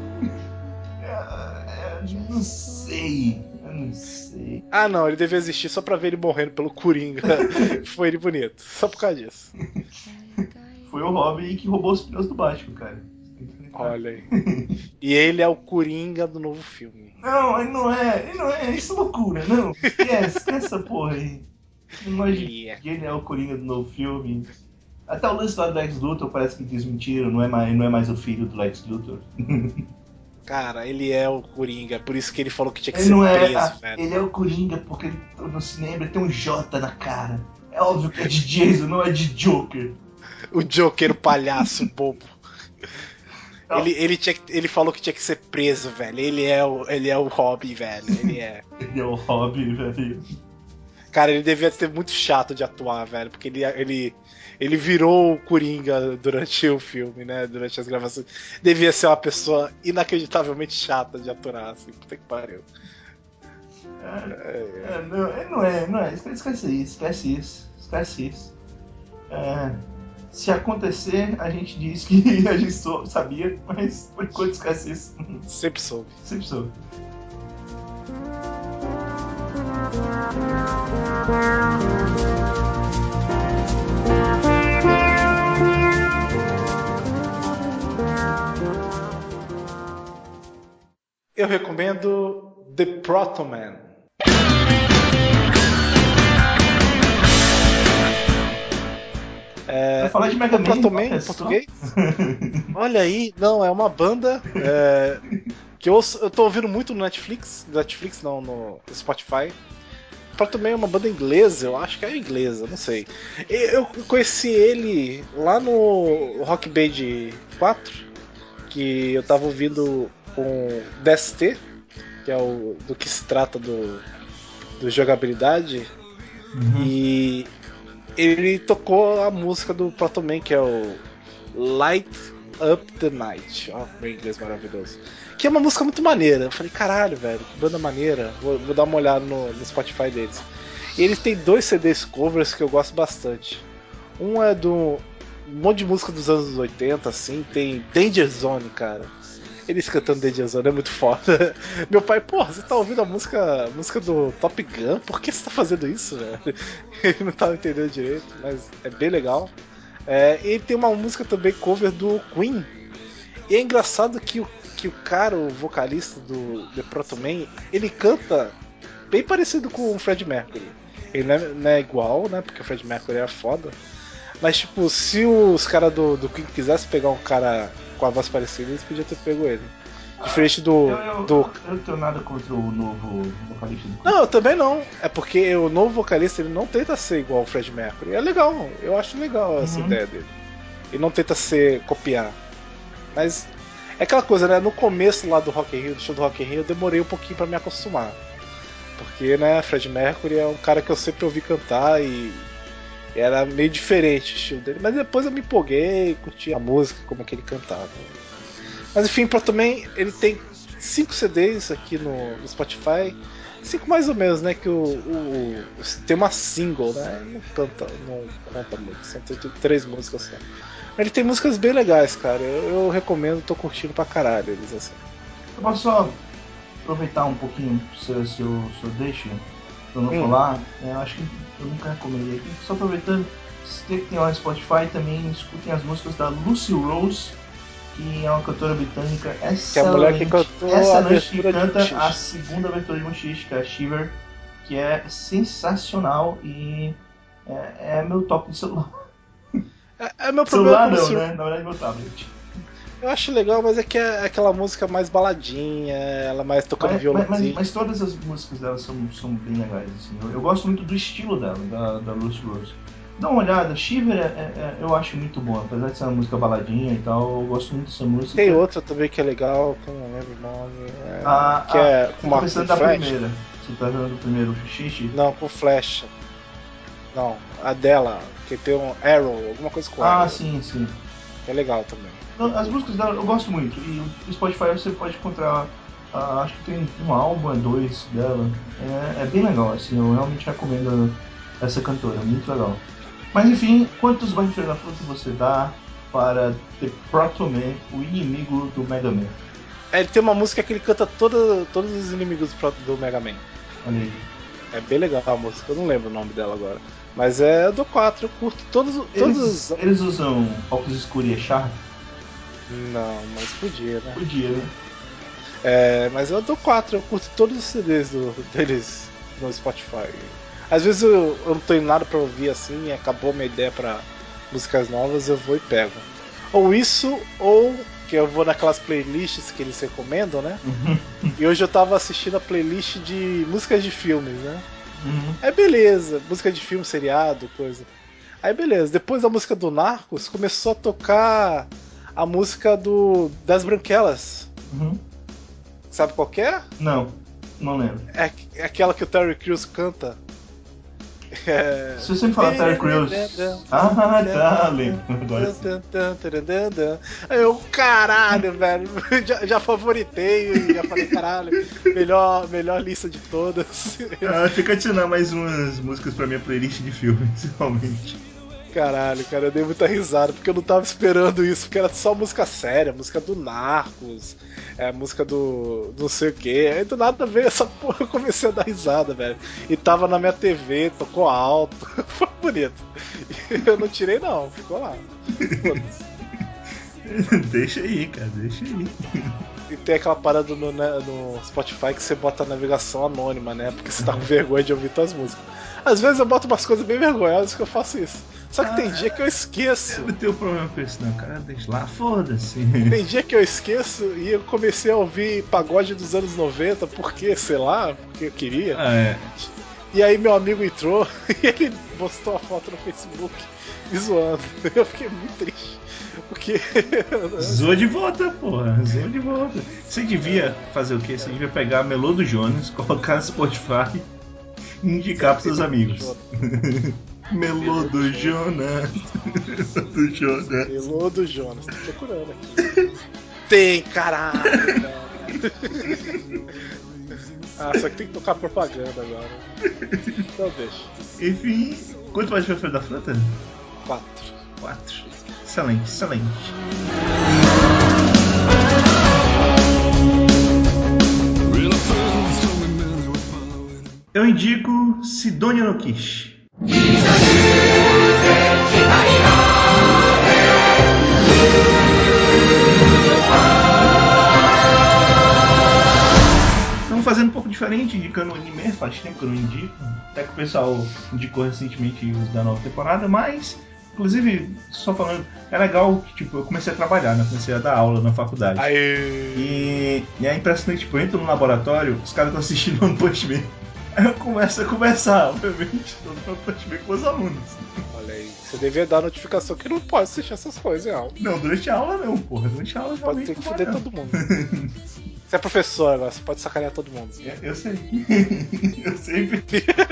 S1: Não sei. Eu não sei.
S2: Não, ele devia existir só pra ver ele morrendo pelo Coringa. Foi ele bonito. Só por causa disso.
S1: Foi o Robin que roubou os pneus do Batman, cara.
S2: Olha aí. E ele é o Coringa do novo filme.
S1: Não, ele não é. Isso é loucura, não. Esquece essa porra aí. Ele é o Coringa do novo filme. Até o lance do Lex Luthor parece que desmentiram, não é mais o filho do Lex Luthor.
S2: Cara, ele é o Coringa, por isso que ele falou que tinha que ser preso, velho.
S1: Ele é o Coringa porque no cinema ele tem um J na cara. É óbvio que é de Jason, não é de Joker.
S2: O Joker, o palhaço bobo. Ele falou que tinha que ser preso, velho. Ele é o Robin, velho. Ele é.
S1: Ele é o Robin, velho.
S2: Cara, ele devia ser muito chato de atuar, velho, porque ele virou o Coringa durante o filme, né? Durante as gravações. Devia ser uma pessoa inacreditavelmente chata de aturar, assim. Puta que pariu.
S1: Não é. Esquece isso. Se acontecer, a gente diz que a gente sabia, mas por enquanto esquece isso.
S2: Sempre soube.
S1: Sempre soube.
S2: Eu recomendo The Protoman.
S1: Vai falar de Mega Man,
S2: Protoman em português? Olha aí, não, é uma banda que eu tô ouvindo muito no Netflix não, no Spotify. Protoman é uma banda inglesa, eu acho que é inglesa, não sei. Eu conheci ele lá no Rock Band 4, que eu tava ouvindo com DST, que é do que se trata do jogabilidade, e ele tocou a música do Protoman, que é o Light Up the Night. Ó, meu inglês maravilhoso. Que é uma música muito maneira. Eu falei, caralho, velho, que banda maneira. Vou dar uma olhada no Spotify deles. E ele tem 2 CDs covers que eu gosto bastante. Um é do um monte de música dos anos 80, assim. Tem Danger Zone, cara. Eles cantando Danger Zone é muito foda. Meu pai, porra, você tá ouvindo a música do Top Gun? Por que você tá fazendo isso, velho? Ele não tava entendendo direito, mas é bem legal. E tem uma música também cover do Queen. E é engraçado que o cara, o vocalista do The Protoman, ele canta bem parecido com o Fred Mercury. Ele não é igual, né? Porque o Fred Mercury é foda. Mas, tipo, se os caras do Queen quisessem pegar um cara com a voz parecida, eles podiam ter pego ele. Diferente do.
S1: Eu não tenho nada contra o novo vocalista do Queen.
S2: Não, eu também não. É porque o novo vocalista ele não tenta ser igual ao Fred Mercury. É legal, eu acho legal essa ideia dele. Ele não tenta copiar. Mas é aquela coisa, né? No começo lá do Rock in Rio, do show do Rock in Rio, eu demorei um pouquinho pra me acostumar. Porque, né, Fred Mercury é um cara que eu sempre ouvi cantar e era meio diferente o estilo dele. Mas depois eu me empolguei, curti a música, como que ele cantava. Mas enfim, também ele tem 5 CDs aqui no Spotify. 5 mais ou menos, né? Que tem uma single, né? Não conta muito, são 3 músicas só. Ele tem músicas bem legais, cara. Eu recomendo, tô curtindo pra caralho eles assim.
S1: Eu posso só aproveitar um pouquinho seu deixa pra não falar. Eu acho que eu nunca recomendei aqui. Só aproveitando, se tem lá no Spotify também, escutem as músicas da Lucy Rose, que é uma cantora britânica excelente.
S2: Que é a mulher que cantou
S1: excelente, que canta a segunda abertura de Mushishi, que é a Shiver, que é sensacional e é meu top de celular.
S2: É meu
S1: celular não, né? Na verdade, meu tablet.
S2: Eu acho legal, mas é que é aquela música mais baladinha, ela mais tocando violãozinho.
S1: Mas todas as músicas dela são bem legais, assim. Eu gosto muito do estilo dela, da Lucy Rose. Dá uma olhada, Shiver eu acho muito bom, apesar de ser uma música baladinha e tal, eu gosto muito dessa música.
S2: Tem outra também que é legal, que eu não lembro o nome. Que é com
S1: uma flecha. Da primeira. Você tá vendo do primeiro xixi?
S2: Não, com flecha. Não, a dela, que tem um Arrow, alguma coisa com Arrow.
S1: Sim.
S2: É legal também.
S1: As músicas dela eu gosto muito, e o Spotify você pode encontrar, acho que tem um álbum, 2 dela. É bem legal, assim, eu realmente recomendo essa cantora, muito legal. Mas enfim, quantos barrichões da fruta você dá para The Protoman, o inimigo do Mega Man?
S2: Ele tem uma música que ele canta todos os inimigos do Mega Man.
S1: Olha aí.
S2: É bem legal a música, eu não lembro o nome dela agora. Mas é do 4, eu curto todos.
S1: Eles usam óculos escuros e Sharp?
S2: Não, mas podia, né?
S1: Podia, né?
S2: Mas eu dou 4, eu curto todos os CDs deles no Spotify. Às vezes eu não tenho nada pra ouvir assim, acabou minha ideia pra músicas novas, eu vou e pego. Ou isso, ou que eu vou naquelas playlists que eles recomendam, né? E hoje eu tava assistindo a playlist de músicas de filmes, né? Aí beleza, música de filme, seriado, coisa. Aí beleza, depois da música do Narcos, começou a tocar a música das Branquelas. Sabe qual que é?
S1: Não lembro.
S2: É aquela que o Terry Crews canta.
S1: Se você me falar Terry Crews... tá, lembro.
S2: Aí eu, caralho, velho. Já favoritei e já falei, caralho, melhor lista de todas.
S1: Fica adicionar mais umas músicas pra minha playlist de filmes, principalmente.
S2: Caralho, cara, eu dei muita risada, porque eu não tava esperando isso, porque era só música séria, música do Narcos, música do não sei o que. Aí do nada veio essa porra, eu comecei a dar risada, velho. E tava na minha TV, tocou alto, foi bonito. Eu não tirei não, ficou lá.
S1: Deixa aí, cara, deixa aí.
S2: E tem aquela parada no Spotify que você bota a navegação anônima, né? Porque você tá com vergonha de ouvir suas músicas. Às vezes eu boto umas coisas bem vergonhosas que eu faço isso. Só que tem dia que eu esqueço.
S1: Eu não tenho problema com isso, não, cara. Deixa lá, foda-se.
S2: Tem dia que eu esqueço e eu comecei a ouvir pagode dos anos 90, porque, sei lá, porque eu queria. E aí meu amigo entrou e ele postou a foto no Facebook me zoando. Eu fiquei muito triste. Porque.
S1: Zoa de volta, porra. Zoa de volta. Você devia fazer o quê? Você devia pegar a Melô do Jonas, colocar no Spotify e indicar pros seus amigos. Melô do Jonas.
S2: Melô do Jonas. Tô procurando aqui. Tem, caralho. Só que tem que tocar propaganda agora. Então deixa.
S1: Enfim, quanto mais foi da fruta?
S2: 4.
S1: Excelente, excelente. Eu indico Sidonia no Kishi. Estamos fazendo um pouco diferente, indicando anime, faz tempo que eu não indico. Até que o pessoal indicou recentemente os da nova temporada, mas, inclusive, só falando, é legal que tipo, eu comecei a trabalhar, né? Comecei a dar aula na faculdade. E é impressionante, tipo, eu entro no laboratório, os caras estão assistindo One Punch Man. Aí eu começo a conversar, obviamente, todo One Punch Man com os alunos.
S2: Olha aí, você devia dar notificação que não pode assistir essas coisas em aula.
S1: Não, durante a aula não, porra. Durante a aula
S2: pode ter que foder todo mundo. Você é professor agora, você pode sacanear todo mundo.
S1: Eu sei. Eu sempre.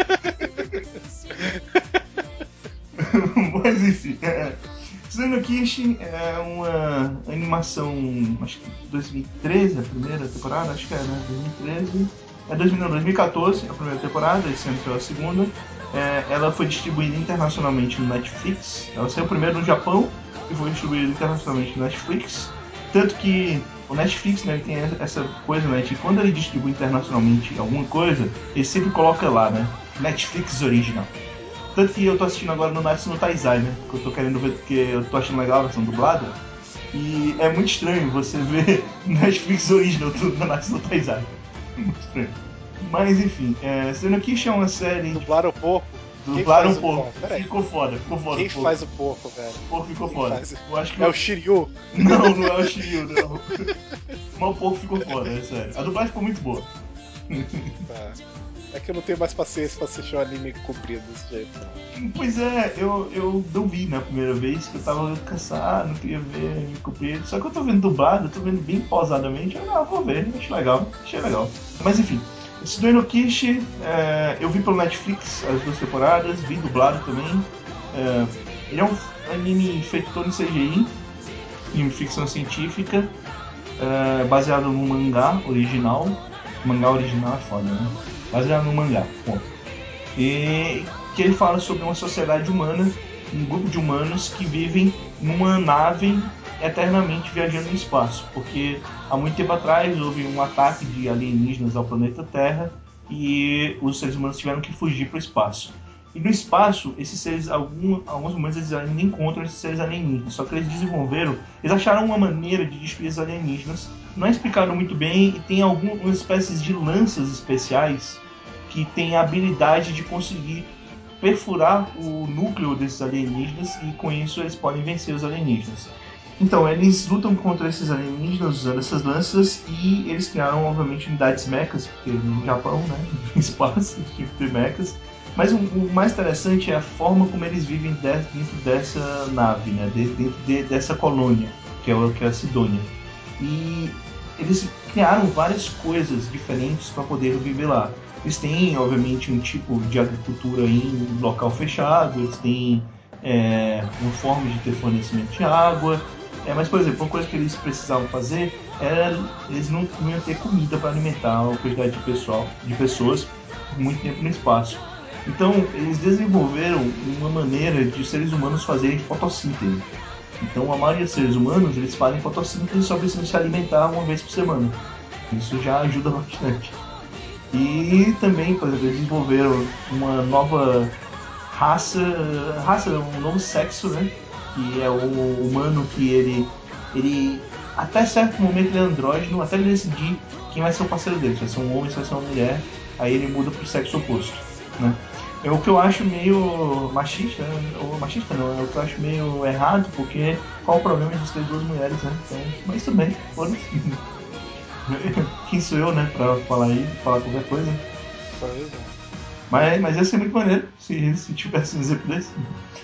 S1: Mas enfim, Sidonia Kishi é uma animação, acho que 2013, a primeira temporada, acho que né? 2013. 2014, a primeira temporada, esse ano foi a segunda. Ela foi distribuída internacionalmente no Netflix. Ela saiu primeiro no Japão e foi distribuída internacionalmente no Netflix. Tanto que o Netflix, né, ele tem essa coisa, né, de quando ele distribui internacionalmente alguma coisa, ele sempre coloca lá, né, Netflix Original. Tanto que eu tô assistindo agora no Natsu no Taizai, né, que eu tô querendo ver porque eu tô achando legal a versão dublada. E é muito estranho você ver Netflix Original no Natsu no Taizai. Muito estranho. Mas enfim, Sidonia Kishi é uma série.
S2: Dublaram o porco?
S1: Dublaram um pouco. Ficou foda.
S2: Quem faz o porco, velho?
S1: O porco ficou foda.
S2: Eu acho que é o Shiryu.
S1: Não é o Shiryu, não. Mas o porco ficou foda, é sério. A dublagem ficou muito boa.
S2: Tá. É que eu não tenho mais paciência pra assistir um anime comprido desse jeito, não.
S1: Pois é, eu não vi na primeira vez, que eu tava cansado, não queria ver anime comprido. Só que eu tô vendo dublado, eu tô vendo bem pausadamente. Eu vou ver, achei legal. Mas enfim, Sidonia Kishi, eu vi pelo Netflix as 2 temporadas, vi dublado também. Ele é um anime feito todo em CGI, em ficção científica, baseado no mangá original. O mangá original é foda, né? Baseado no mangá, ponto. E que ele fala sobre uma sociedade humana, um grupo de humanos que vivem numa nave eternamente viajando no espaço, porque há muito tempo atrás houve um ataque de alienígenas ao planeta Terra e os seres humanos tiveram que fugir para o espaço. E no espaço, esses seres, alguns momentos eles ainda encontram esses seres alienígenas, só que eles acharam uma maneira de destruir esses alienígenas, não é explicado muito bem, e tem algumas espécies de lanças especiais que têm a habilidade de conseguir perfurar o núcleo desses alienígenas e com isso eles podem vencer os alienígenas. Então, eles lutam contra esses alienígenas usando essas lanças e eles criaram, obviamente, unidades mechas, porque no Japão, né, no espaço, tinha que ter mechas. Mas o mais interessante é a forma como eles vivem dentro dessa nave, né, dentro dessa colônia, que é a Sidonia. E eles criaram várias coisas diferentes para poder viver lá. Eles têm, obviamente, um tipo de agricultura em local fechado, eles têm uma forma de ter fornecimento de água. Mas, por exemplo, uma coisa que eles precisavam fazer era eles não iam ter comida para alimentar a quantidade de pessoas por muito tempo no espaço. Então, eles desenvolveram uma maneira de os seres humanos fazerem fotossíntese. Então, a maioria dos seres humanos, eles fazem fotossíntese e só precisam se alimentar uma vez por semana. Isso já ajuda bastante. E também, por exemplo, eles desenvolveram uma nova raça não, um novo sexo, né? Que é o humano que ele até certo momento ele é andrógeno, até ele decidir quem vai ser o parceiro dele, se vai ser um homem, se vai ser uma mulher, aí ele muda pro sexo oposto, né? É o que eu acho meio machista, né? Ou machista não, é o que eu acho meio errado, porque qual o problema de ter duas mulheres, né? Então, mas também, foda-se. Quem sou eu, né, pra falar qualquer coisa. Mas ia ser muito maneiro se tivesse um exemplo desse.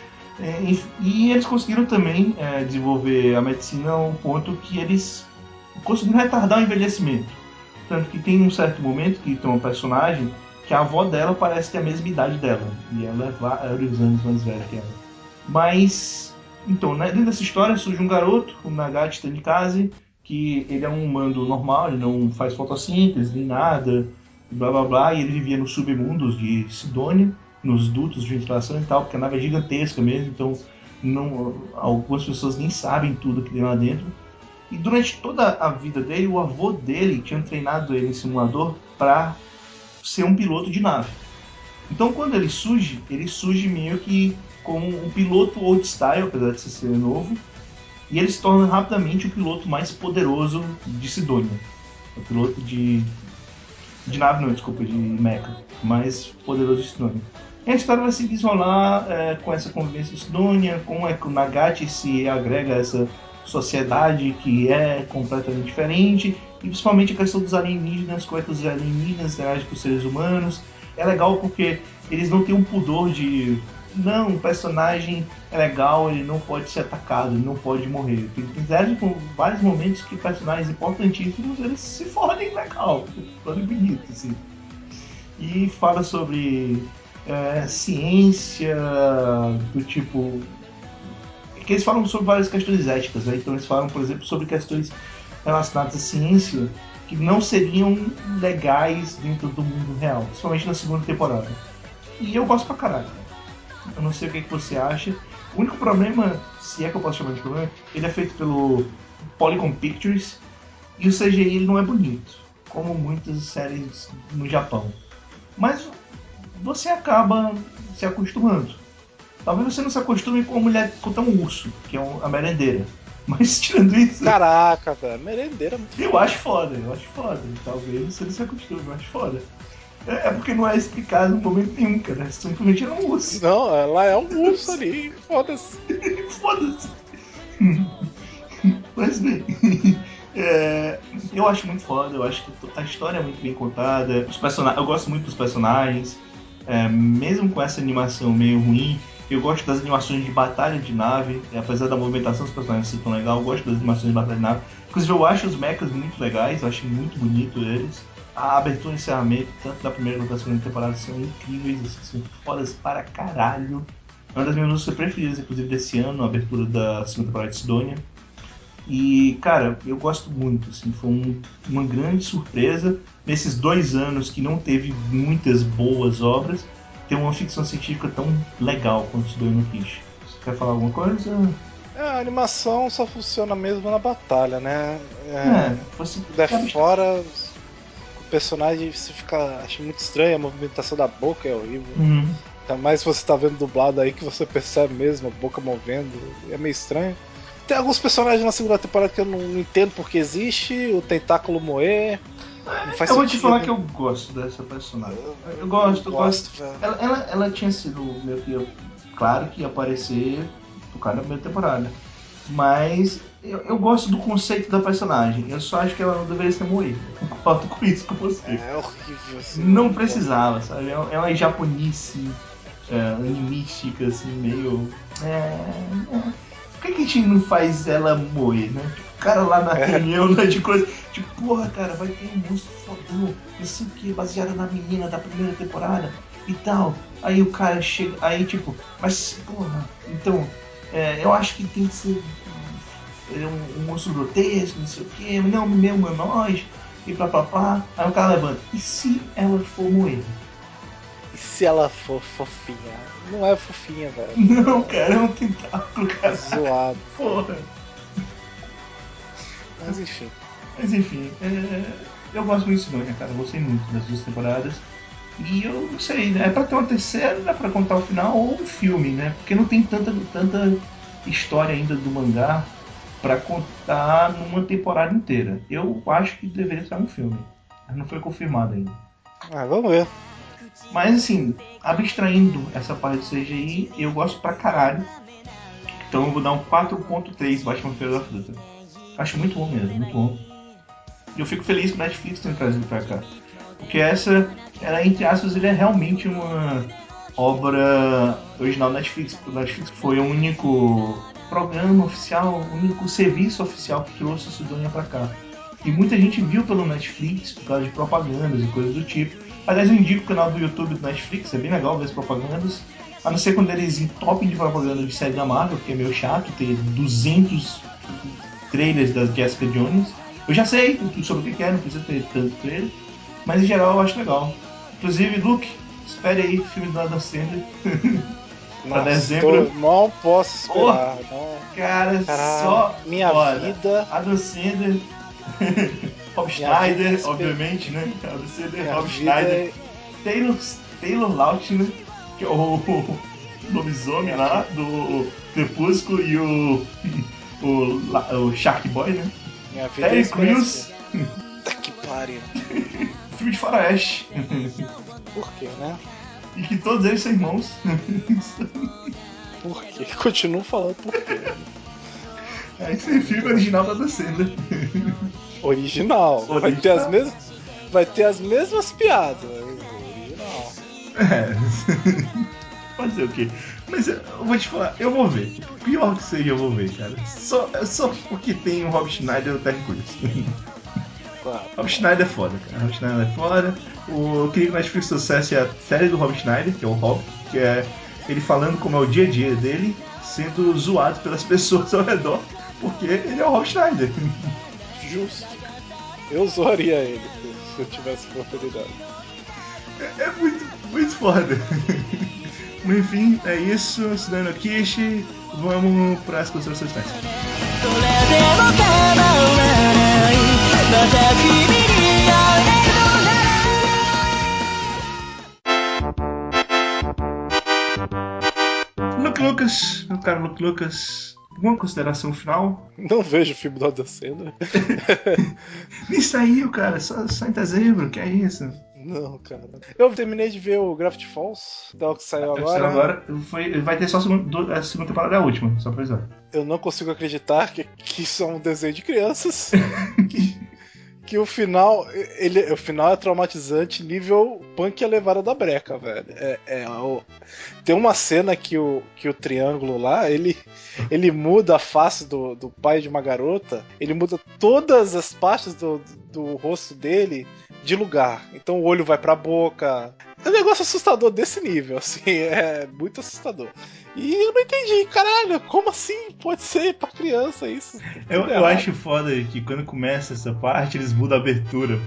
S1: E eles conseguiram também desenvolver a medicina a um ponto que eles conseguiram retardar o envelhecimento. Tanto que tem um certo momento que tem uma personagem que a avó dela parece ter a mesma idade dela. E ela é vários anos mais velha que ela. Mas, então, né, dentro dessa história surge um garoto, o Nagati Tanikaze, que ele é um humano normal, ele não faz fotossíntese nem nada, blá blá blá, e ele vivia nos submundos de Sidônia, nos dutos de ventilação e tal, porque a nave é gigantesca mesmo, então algumas pessoas nem sabem tudo que tem lá dentro. E durante toda a vida dele, o avô dele tinha treinado ele em simulador para ser um piloto de nave. Então, quando ele surge meio que como um piloto old style, apesar de ser novo, e ele se torna rapidamente o piloto mais poderoso de Sidônia. O piloto de nave, não, desculpa, de mecha, mais poderoso de Sidônia. E a história vai se desenrolar com essa convivência de Sidônia, como é que o Nagati se agrega a essa sociedade que é completamente diferente, e principalmente a questão dos alienígenas, como é que os alienígenas interagem com os seres humanos. É legal porque eles não têm um pudor de não, o personagem é legal, ele não pode ser atacado, ele não pode morrer. Tem vários momentos que personagens importantíssimos eles se fodem legal, se fodem bonito, assim. E fala sobre ciência, do tipo. Que eles falam sobre várias questões éticas, né? Então eles falam, por exemplo, sobre questões relacionadas à ciência que não seriam legais dentro do mundo real, principalmente na segunda temporada. E eu gosto pra caralho. Eu não sei o que você acha. O único problema, se é que eu posso chamar de problema, ele é feito pelo Polygon Pictures e o CGI ele não é bonito, como muitas séries no Japão. Mas você acaba se acostumando. Talvez você não se acostume com a mulher com um urso, que é a merendeira. Mas tirando isso.
S2: Caraca, velho, merendeira é muito
S1: eu acho foda, eu acho foda. Talvez você não se acostume, eu acho foda. É porque não é explicado em momento nenhum, cara. Simplesmente era um urso.
S2: Não, ela é um urso ali, foda-se.
S1: Foda-se. Mas bem. Eu acho muito foda, eu acho que a história é muito bem contada. Eu gosto muito dos personagens. Mesmo com essa animação meio ruim, eu gosto das animações de batalha de nave. Apesar da movimentação dos personagens ser tão legal, eu gosto das animações de batalha de nave. Inclusive, eu acho os mechas muito legais, eu acho muito bonito eles. A abertura e encerramento, tanto da primeira quanto da segunda temporada, são incríveis, assim, são fodas para caralho. É uma das minhas músicas preferidas, inclusive, desse ano, a abertura da segunda temporada de Sidônia. E, cara, eu gosto muito, assim, foi uma grande surpresa nesses 2 anos que não teve muitas boas obras, ter uma ficção científica tão legal quanto Sidônia no Fish. Você quer falar alguma coisa?
S2: A animação só funciona mesmo na batalha, né?
S1: Você
S2: Fora, o personagem você fica. Acha muito estranho, a movimentação da boca é horrível. Ainda mais se você tá vendo dublado aí que você percebe mesmo a boca movendo, é meio estranho. Tem alguns personagens na segunda temporada que eu não entendo porque existe, o tentáculo moer. Não faz
S1: eu vou
S2: sentido.
S1: te falar que eu gosto dessa personagem. Eu gosto. Ela tinha sido meio que claro que ia aparecer por causa da primeira temporada. Mas eu gosto do conceito da personagem. Eu só acho que ela não deveria ser moída. Eu concordo com isso com você.
S2: É horrível, assim.
S1: Não precisava, sabe? Ela é japonice, animística, assim, meio. Por que a gente não faz ela moer, né? Tipo, o cara lá na reunião, né, de coisa. Tipo, porra, cara, vai ter um monstro fodão, não sei o que, baseado na menina da primeira temporada e tal. Aí o cara chega. Aí, tipo, mas, porra, então, eu acho que tem que ser um monstro grotesco, não sei o que, não, meio humanoide, e plá. Aí o cara levanta. E se ela for moeda?
S2: se ela for fofinha? Não é fofinha, velho.
S1: Não, cara, é um tentáculo, cara.
S2: Zoado.
S1: Porra.
S2: Mas enfim.
S1: Eu gosto muito de Sidonia, cara. Eu gostei muito das 2 temporadas. E eu não sei, né? É pra ter uma terceira, dá pra contar o final, ou um filme, né? Porque não tem tanta história ainda do mangá pra contar numa temporada inteira. Eu acho que deveria ser um filme. Mas não foi confirmado ainda.
S2: Vamos ver.
S1: Mas assim, abstraindo essa parte do CGI, eu gosto pra caralho. Então eu vou dar um 4.3 Batman Feira da Fruta. Acho muito bom mesmo, muito bom. E eu fico feliz que o Netflix tenha trazido pra cá. Porque essa, ela, entre aspas, ele é realmente uma obra original da Netflix. O Netflix foi o único programa oficial, o único serviço oficial que trouxe o Sidonia pra cá. E muita gente viu pelo Netflix por causa de propagandas e coisas do tipo. Aliás, eu indico o canal do YouTube do Netflix, é bem legal ver as propagandas. A não ser quando eles entopem de propaganda de série da Marvel, que é meio chato ter 200 trailers da Jessica Jones. Eu já sei sobre o que é, não precisa ter tanto trailer. Mas em geral eu acho legal. Inclusive, Luke, espere aí, filme do Adam Sandler. Pra dezembro.
S2: Não posso esperar. Não.
S1: Cara, só
S2: minha
S1: foda.
S2: vida.
S1: Adam Sandler. Rob Schneider, obviamente, né? Adam Sandler, Rob Schneider. Taylor Lautner, que é o lobisomem lá do Crepúsculo, e o Shark Boy, né?
S2: Minha vida
S1: Terry Crews.
S2: Que pariu.
S1: Filme de faroeste.
S2: Por quê, né?
S1: E que todos eles são irmãos.
S2: Por quê? Continuo falando por quê.
S1: Esse é filme original da Adam Sandler.
S2: Original. Vai ter as mesmas piadas. Original.
S1: Fazer o quê? Mas eu vou te falar, eu vou ver. Pior que seja, eu vou ver, cara. Só porque tem o Rob Schneider e o Terry Crews.
S2: Claro.
S1: Rob Schneider é foda, cara. Rob Schneider é foda. Eu queria que o Netflix trouxesse a série do Rob Schneider, que é o Rob, que é ele falando como é o dia a dia dele, sendo zoado pelas pessoas ao redor, porque ele é o Rob Schneider.
S2: Justo. Eu zoaria ele se eu tivesse oportunidade.
S1: É muito, muito foda. Mas enfim, é isso. Sudano Kishi, vamos para as considerações finais. Luke Lucas, meu caro Luke Lucas, alguma consideração final?
S2: Não vejo o filme do Adam Sandler.
S1: Nem saiu, cara, só em dezembro, que é isso?
S2: Não, cara. Eu terminei de ver o Gravity Falls, que é o que saiu agora.
S1: Vai ter só a segunda temporada, é a última, só pra avisar.
S2: Eu não consigo acreditar que isso é um desenho de crianças. Que o final é traumatizante nível Punk a levada da breca, velho. Tem uma cena que o triângulo lá, ele muda a face do pai de uma garota, ele muda todas as partes do rosto dele de lugar. Então o olho vai pra boca. É um negócio assustador desse nível, assim, é muito assustador. E eu não entendi, caralho, como assim pode ser pra criança isso?
S1: Eu acho foda que quando começa essa parte, eles mudam a abertura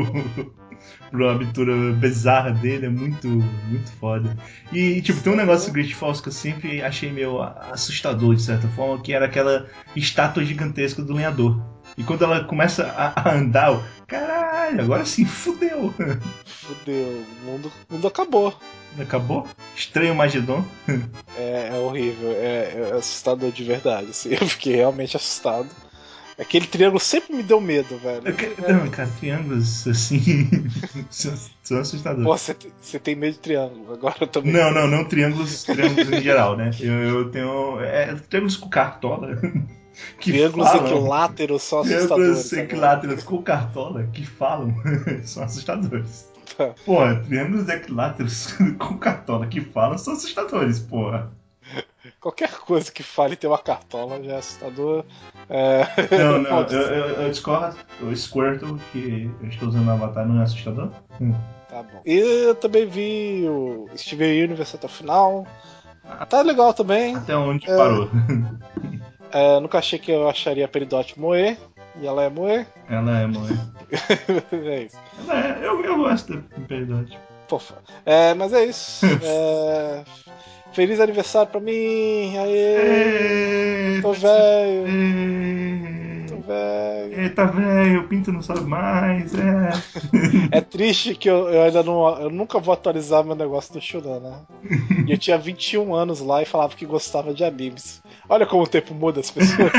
S1: pra abertura bizarra dele, é muito, muito foda. E, tipo, tem um negócio do Great Falls que eu sempre achei meio assustador, de certa forma, que era aquela estátua gigantesca do lenhador. E quando ela começa a andar, caralho, agora sim, fudeu.
S2: Fudeu, o mundo acabou.
S1: Acabou? Estranho Magedon.
S2: É horrível, é assustador de verdade. Assim, eu fiquei realmente assustado. Aquele triângulo sempre me deu medo, velho.
S1: Não, cara, triângulos assim são assustadores.
S2: Pô, você tem medo de triângulo, agora eu também.
S1: Não triângulos em geral, né? Eu tenho. Triângulos com cartola.
S2: Triângulos equiláteros são assustadores.
S1: Triângulos equiláteros com cartola que falam são assustadores.
S2: Tá.
S1: Porra, triângulos equiláteros com cartola que falam são assustadores, porra.
S2: Qualquer coisa que fale ter uma cartola já é assustador.
S1: Não, eu discordo. O Squirtle que eu estou usando no Avatar não é assustador?
S2: Tá bom. E eu também vi o Steven Universe até o final. Tá legal também.
S1: Até onde parou?
S2: Nunca achei que eu acharia a Peridot moer. E ela é moer.
S1: Ela é moer.
S2: É isso.
S1: Eu gosto da Peridot.
S2: Mas é isso. Feliz aniversário pra mim! Aê! Tô velho!
S1: Tá velho, o pinto não sobe mais.
S2: É triste que eu ainda não. Eu nunca vou atualizar meu negócio do Shonan, né? E eu tinha 21 anos lá e falava que gostava de animes. Olha como o tempo muda as pessoas.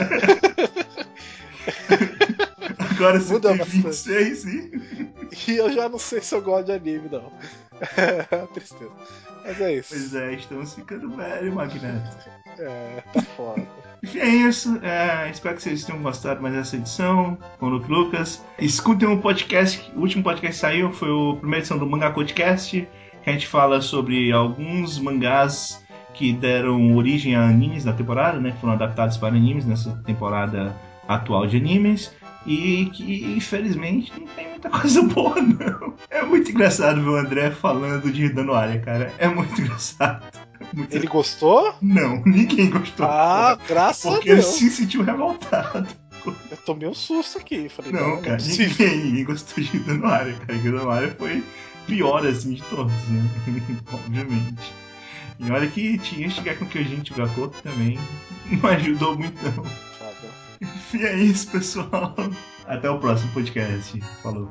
S1: Agora você tem 26
S2: e eu já não sei se eu gosto de anime, não. É tristeza. Mas é isso.
S1: Pois é, estamos ficando velho, Magneto.
S2: Tá foda.
S1: Enfim, é isso. Espero que vocês tenham gostado mais dessa edição com o Luke Lucas. Escutem o podcast. O último podcast que saiu foi a primeira edição do Mangá Podcast, que a gente fala sobre alguns mangás que deram origem a animes da temporada, né? Que foram adaptados para animes nessa temporada atual de animes. E que, infelizmente, não tem muita coisa boa, não. É muito engraçado ver o André falando de Hidannoaria, cara. É muito engraçado.
S2: Ele gostou?
S1: Não, ninguém gostou.
S2: Graças a Deus.
S1: Porque ele se sentiu revoltado.
S2: Eu tomei um susto aqui. Falei,
S1: não cara, ninguém gostou de Hidannoaria, cara. Hidannoaria foi pior, assim, de todos, né? Obviamente. E olha que tinha Shingeki no Kyojin Chigakoto também. Não ajudou muito, não. E é isso, pessoal. Até o próximo podcast. Falou.